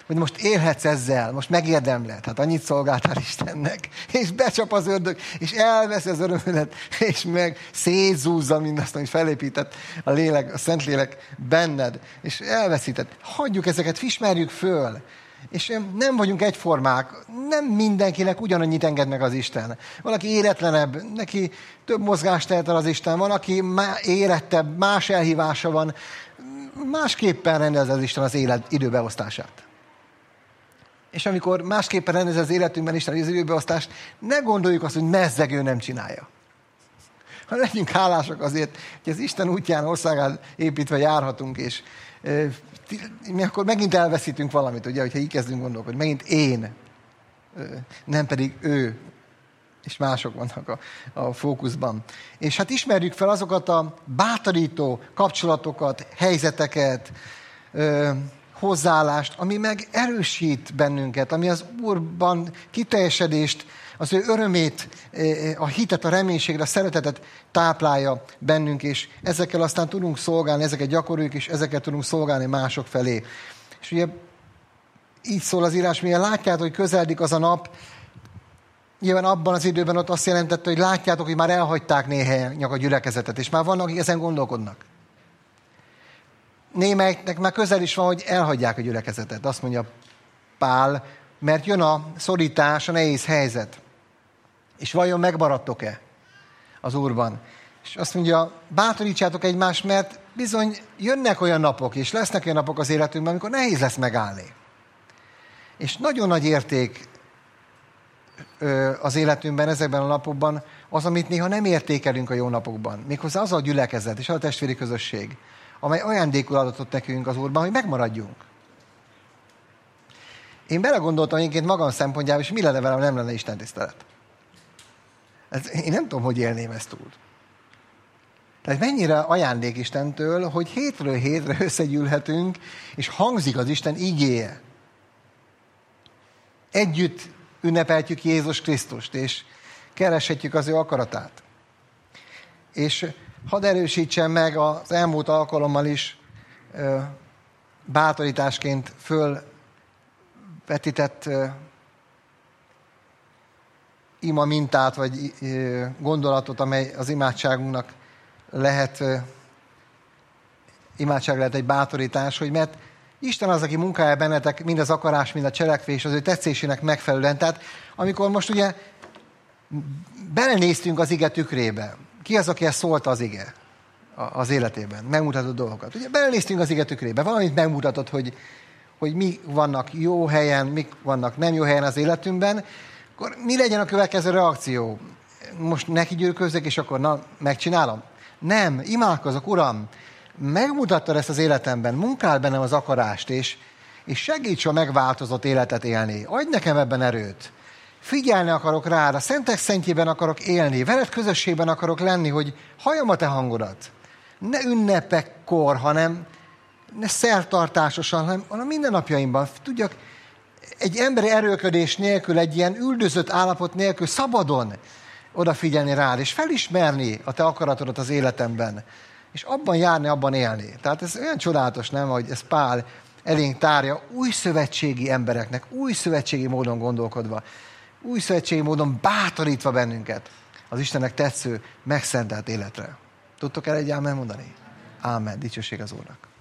hogy most élhetsz ezzel, most megérdemled, hát annyit szolgáltál Istennek, és becsap az ördög, és elvesz az örömödet, és meg szétzúzza mindazt, amit felépített a lélek, a Szentlélek benned, és elveszített. Hagyjuk ezeket, ismerjük föl, és nem vagyunk egyformák, nem mindenkinek ugyanannyit enged meg az Isten. Valaki éretlenebb, neki több mozgást tehet el az Isten, van, aki érettebb, más elhívása van, másképpen rendez az Isten az élet időbeosztását. És amikor másképpen rendez az életünkben Isten az időbeosztást, ne gondoljuk azt, hogy mezzegő nem csinálja. Ha legyünk hálásak azért, hogy az Isten útján, országán építve járhatunk, és e, mi akkor megint elveszítünk valamit, ugye, hogyha így kezdünk gondolkodni, megint én, e, nem pedig ő, és mások vannak a, a fókuszban. És hát ismerjük fel azokat a bátorító kapcsolatokat, helyzeteket, e, hozzáállást, ami meg erősít bennünket, ami az Úrban kiteljesedést, az ő örömét, a hitet, a reménységre, a szeretetet táplálja bennünk, és ezekkel aztán tudunk szolgálni, ezeket gyakoroljuk, és ezeket tudunk szolgálni mások felé. És ugye így szól az írás, milyen látjátok, hogy közeledik az a nap, nyilván abban az időben ott azt jelentette, hogy látjátok, hogy már elhagyták néhányak a gyülekezetet, és már vannak, akik ezen gondolkodnak. Némelyeknek már közel is van, hogy elhagyják a gyülekezetet. Azt mondja Pál, mert jön a szorítás, a nehéz helyzet. És vajon megmaradtok-e az Úrban? És azt mondja, bátorítsátok egymást, mert bizony jönnek olyan napok, és lesznek olyan napok az életünkben, amikor nehéz lesz megállni. És nagyon nagy érték az életünkben, ezekben a napokban az, amit néha nem értékelünk a jó napokban. Méghozzá az a gyülekezet és az a testvéri közösség, amely ajándékul adott nekünk az Úrban, hogy megmaradjunk. Én belegondoltam egyébként magam szempontjából, és mi lenne velem, nem lenne Isten tisztelet. Ez, én nem tudom, hogy élném ezt úgy. Tehát mennyire ajándék Istentől, hogy hétről hétre összegyűlhetünk, és hangzik az Isten igéje. Együtt ünnepeltjük Jézus Krisztust, és kereshetjük az ő akaratát. És hadd erősítsem meg az elmúlt alkalommal is ö, bátorításként fölvetített ö, ima mintát, vagy ö, gondolatot, amely az imádságunknak lehet, ö, imádság lehet egy bátorítás, hogy mert Isten az, aki munkálja bennetek mind az akarás, mind a cselekvés, az ő tetszésének megfelelően. Tehát amikor most ugye belenéztünk az ige tükrébe, ki az, aki ezt szólta az ige az életében? Megmutatott dolgokat. Ugye belenéztünk az ige tükrébe, valamit megmutatott, hogy, hogy mi vannak jó helyen, mik vannak nem jó helyen az életünkben, akkor mi legyen a következő reakció? Most neki gyűrközzek, és akkor na, megcsinálom? Nem, imádkozok, Uram, megmutattad ezt az életemben, munkál bennem az akarást, és, és segíts a megváltozott életet élni. Adj nekem ebben erőt. Figyelni akarok rád, a szentek szentjében akarok élni, veled közösségben akarok lenni, hogy halljam a te hangodat. Ne ünnepekkor, hanem ne szertartásosan, hanem, hanem mindennapjaimban. Tudjak, egy emberi erőködés nélkül, egy ilyen üldözött állapot nélkül szabadon odafigyelni rád, és felismerni a te akaratodat az életemben, és abban járni, abban élni. Tehát ez olyan csodálatos, nem, hogy ez Pál elénk tárja új szövetségi embereknek, új szövetségi módon gondolkodva, új szövetségi módon bátorítva bennünket az Istennek tetsző, megszentelt életre. Tudtok el egy ámen mondani? Ámen, dicsőség az Úrnak.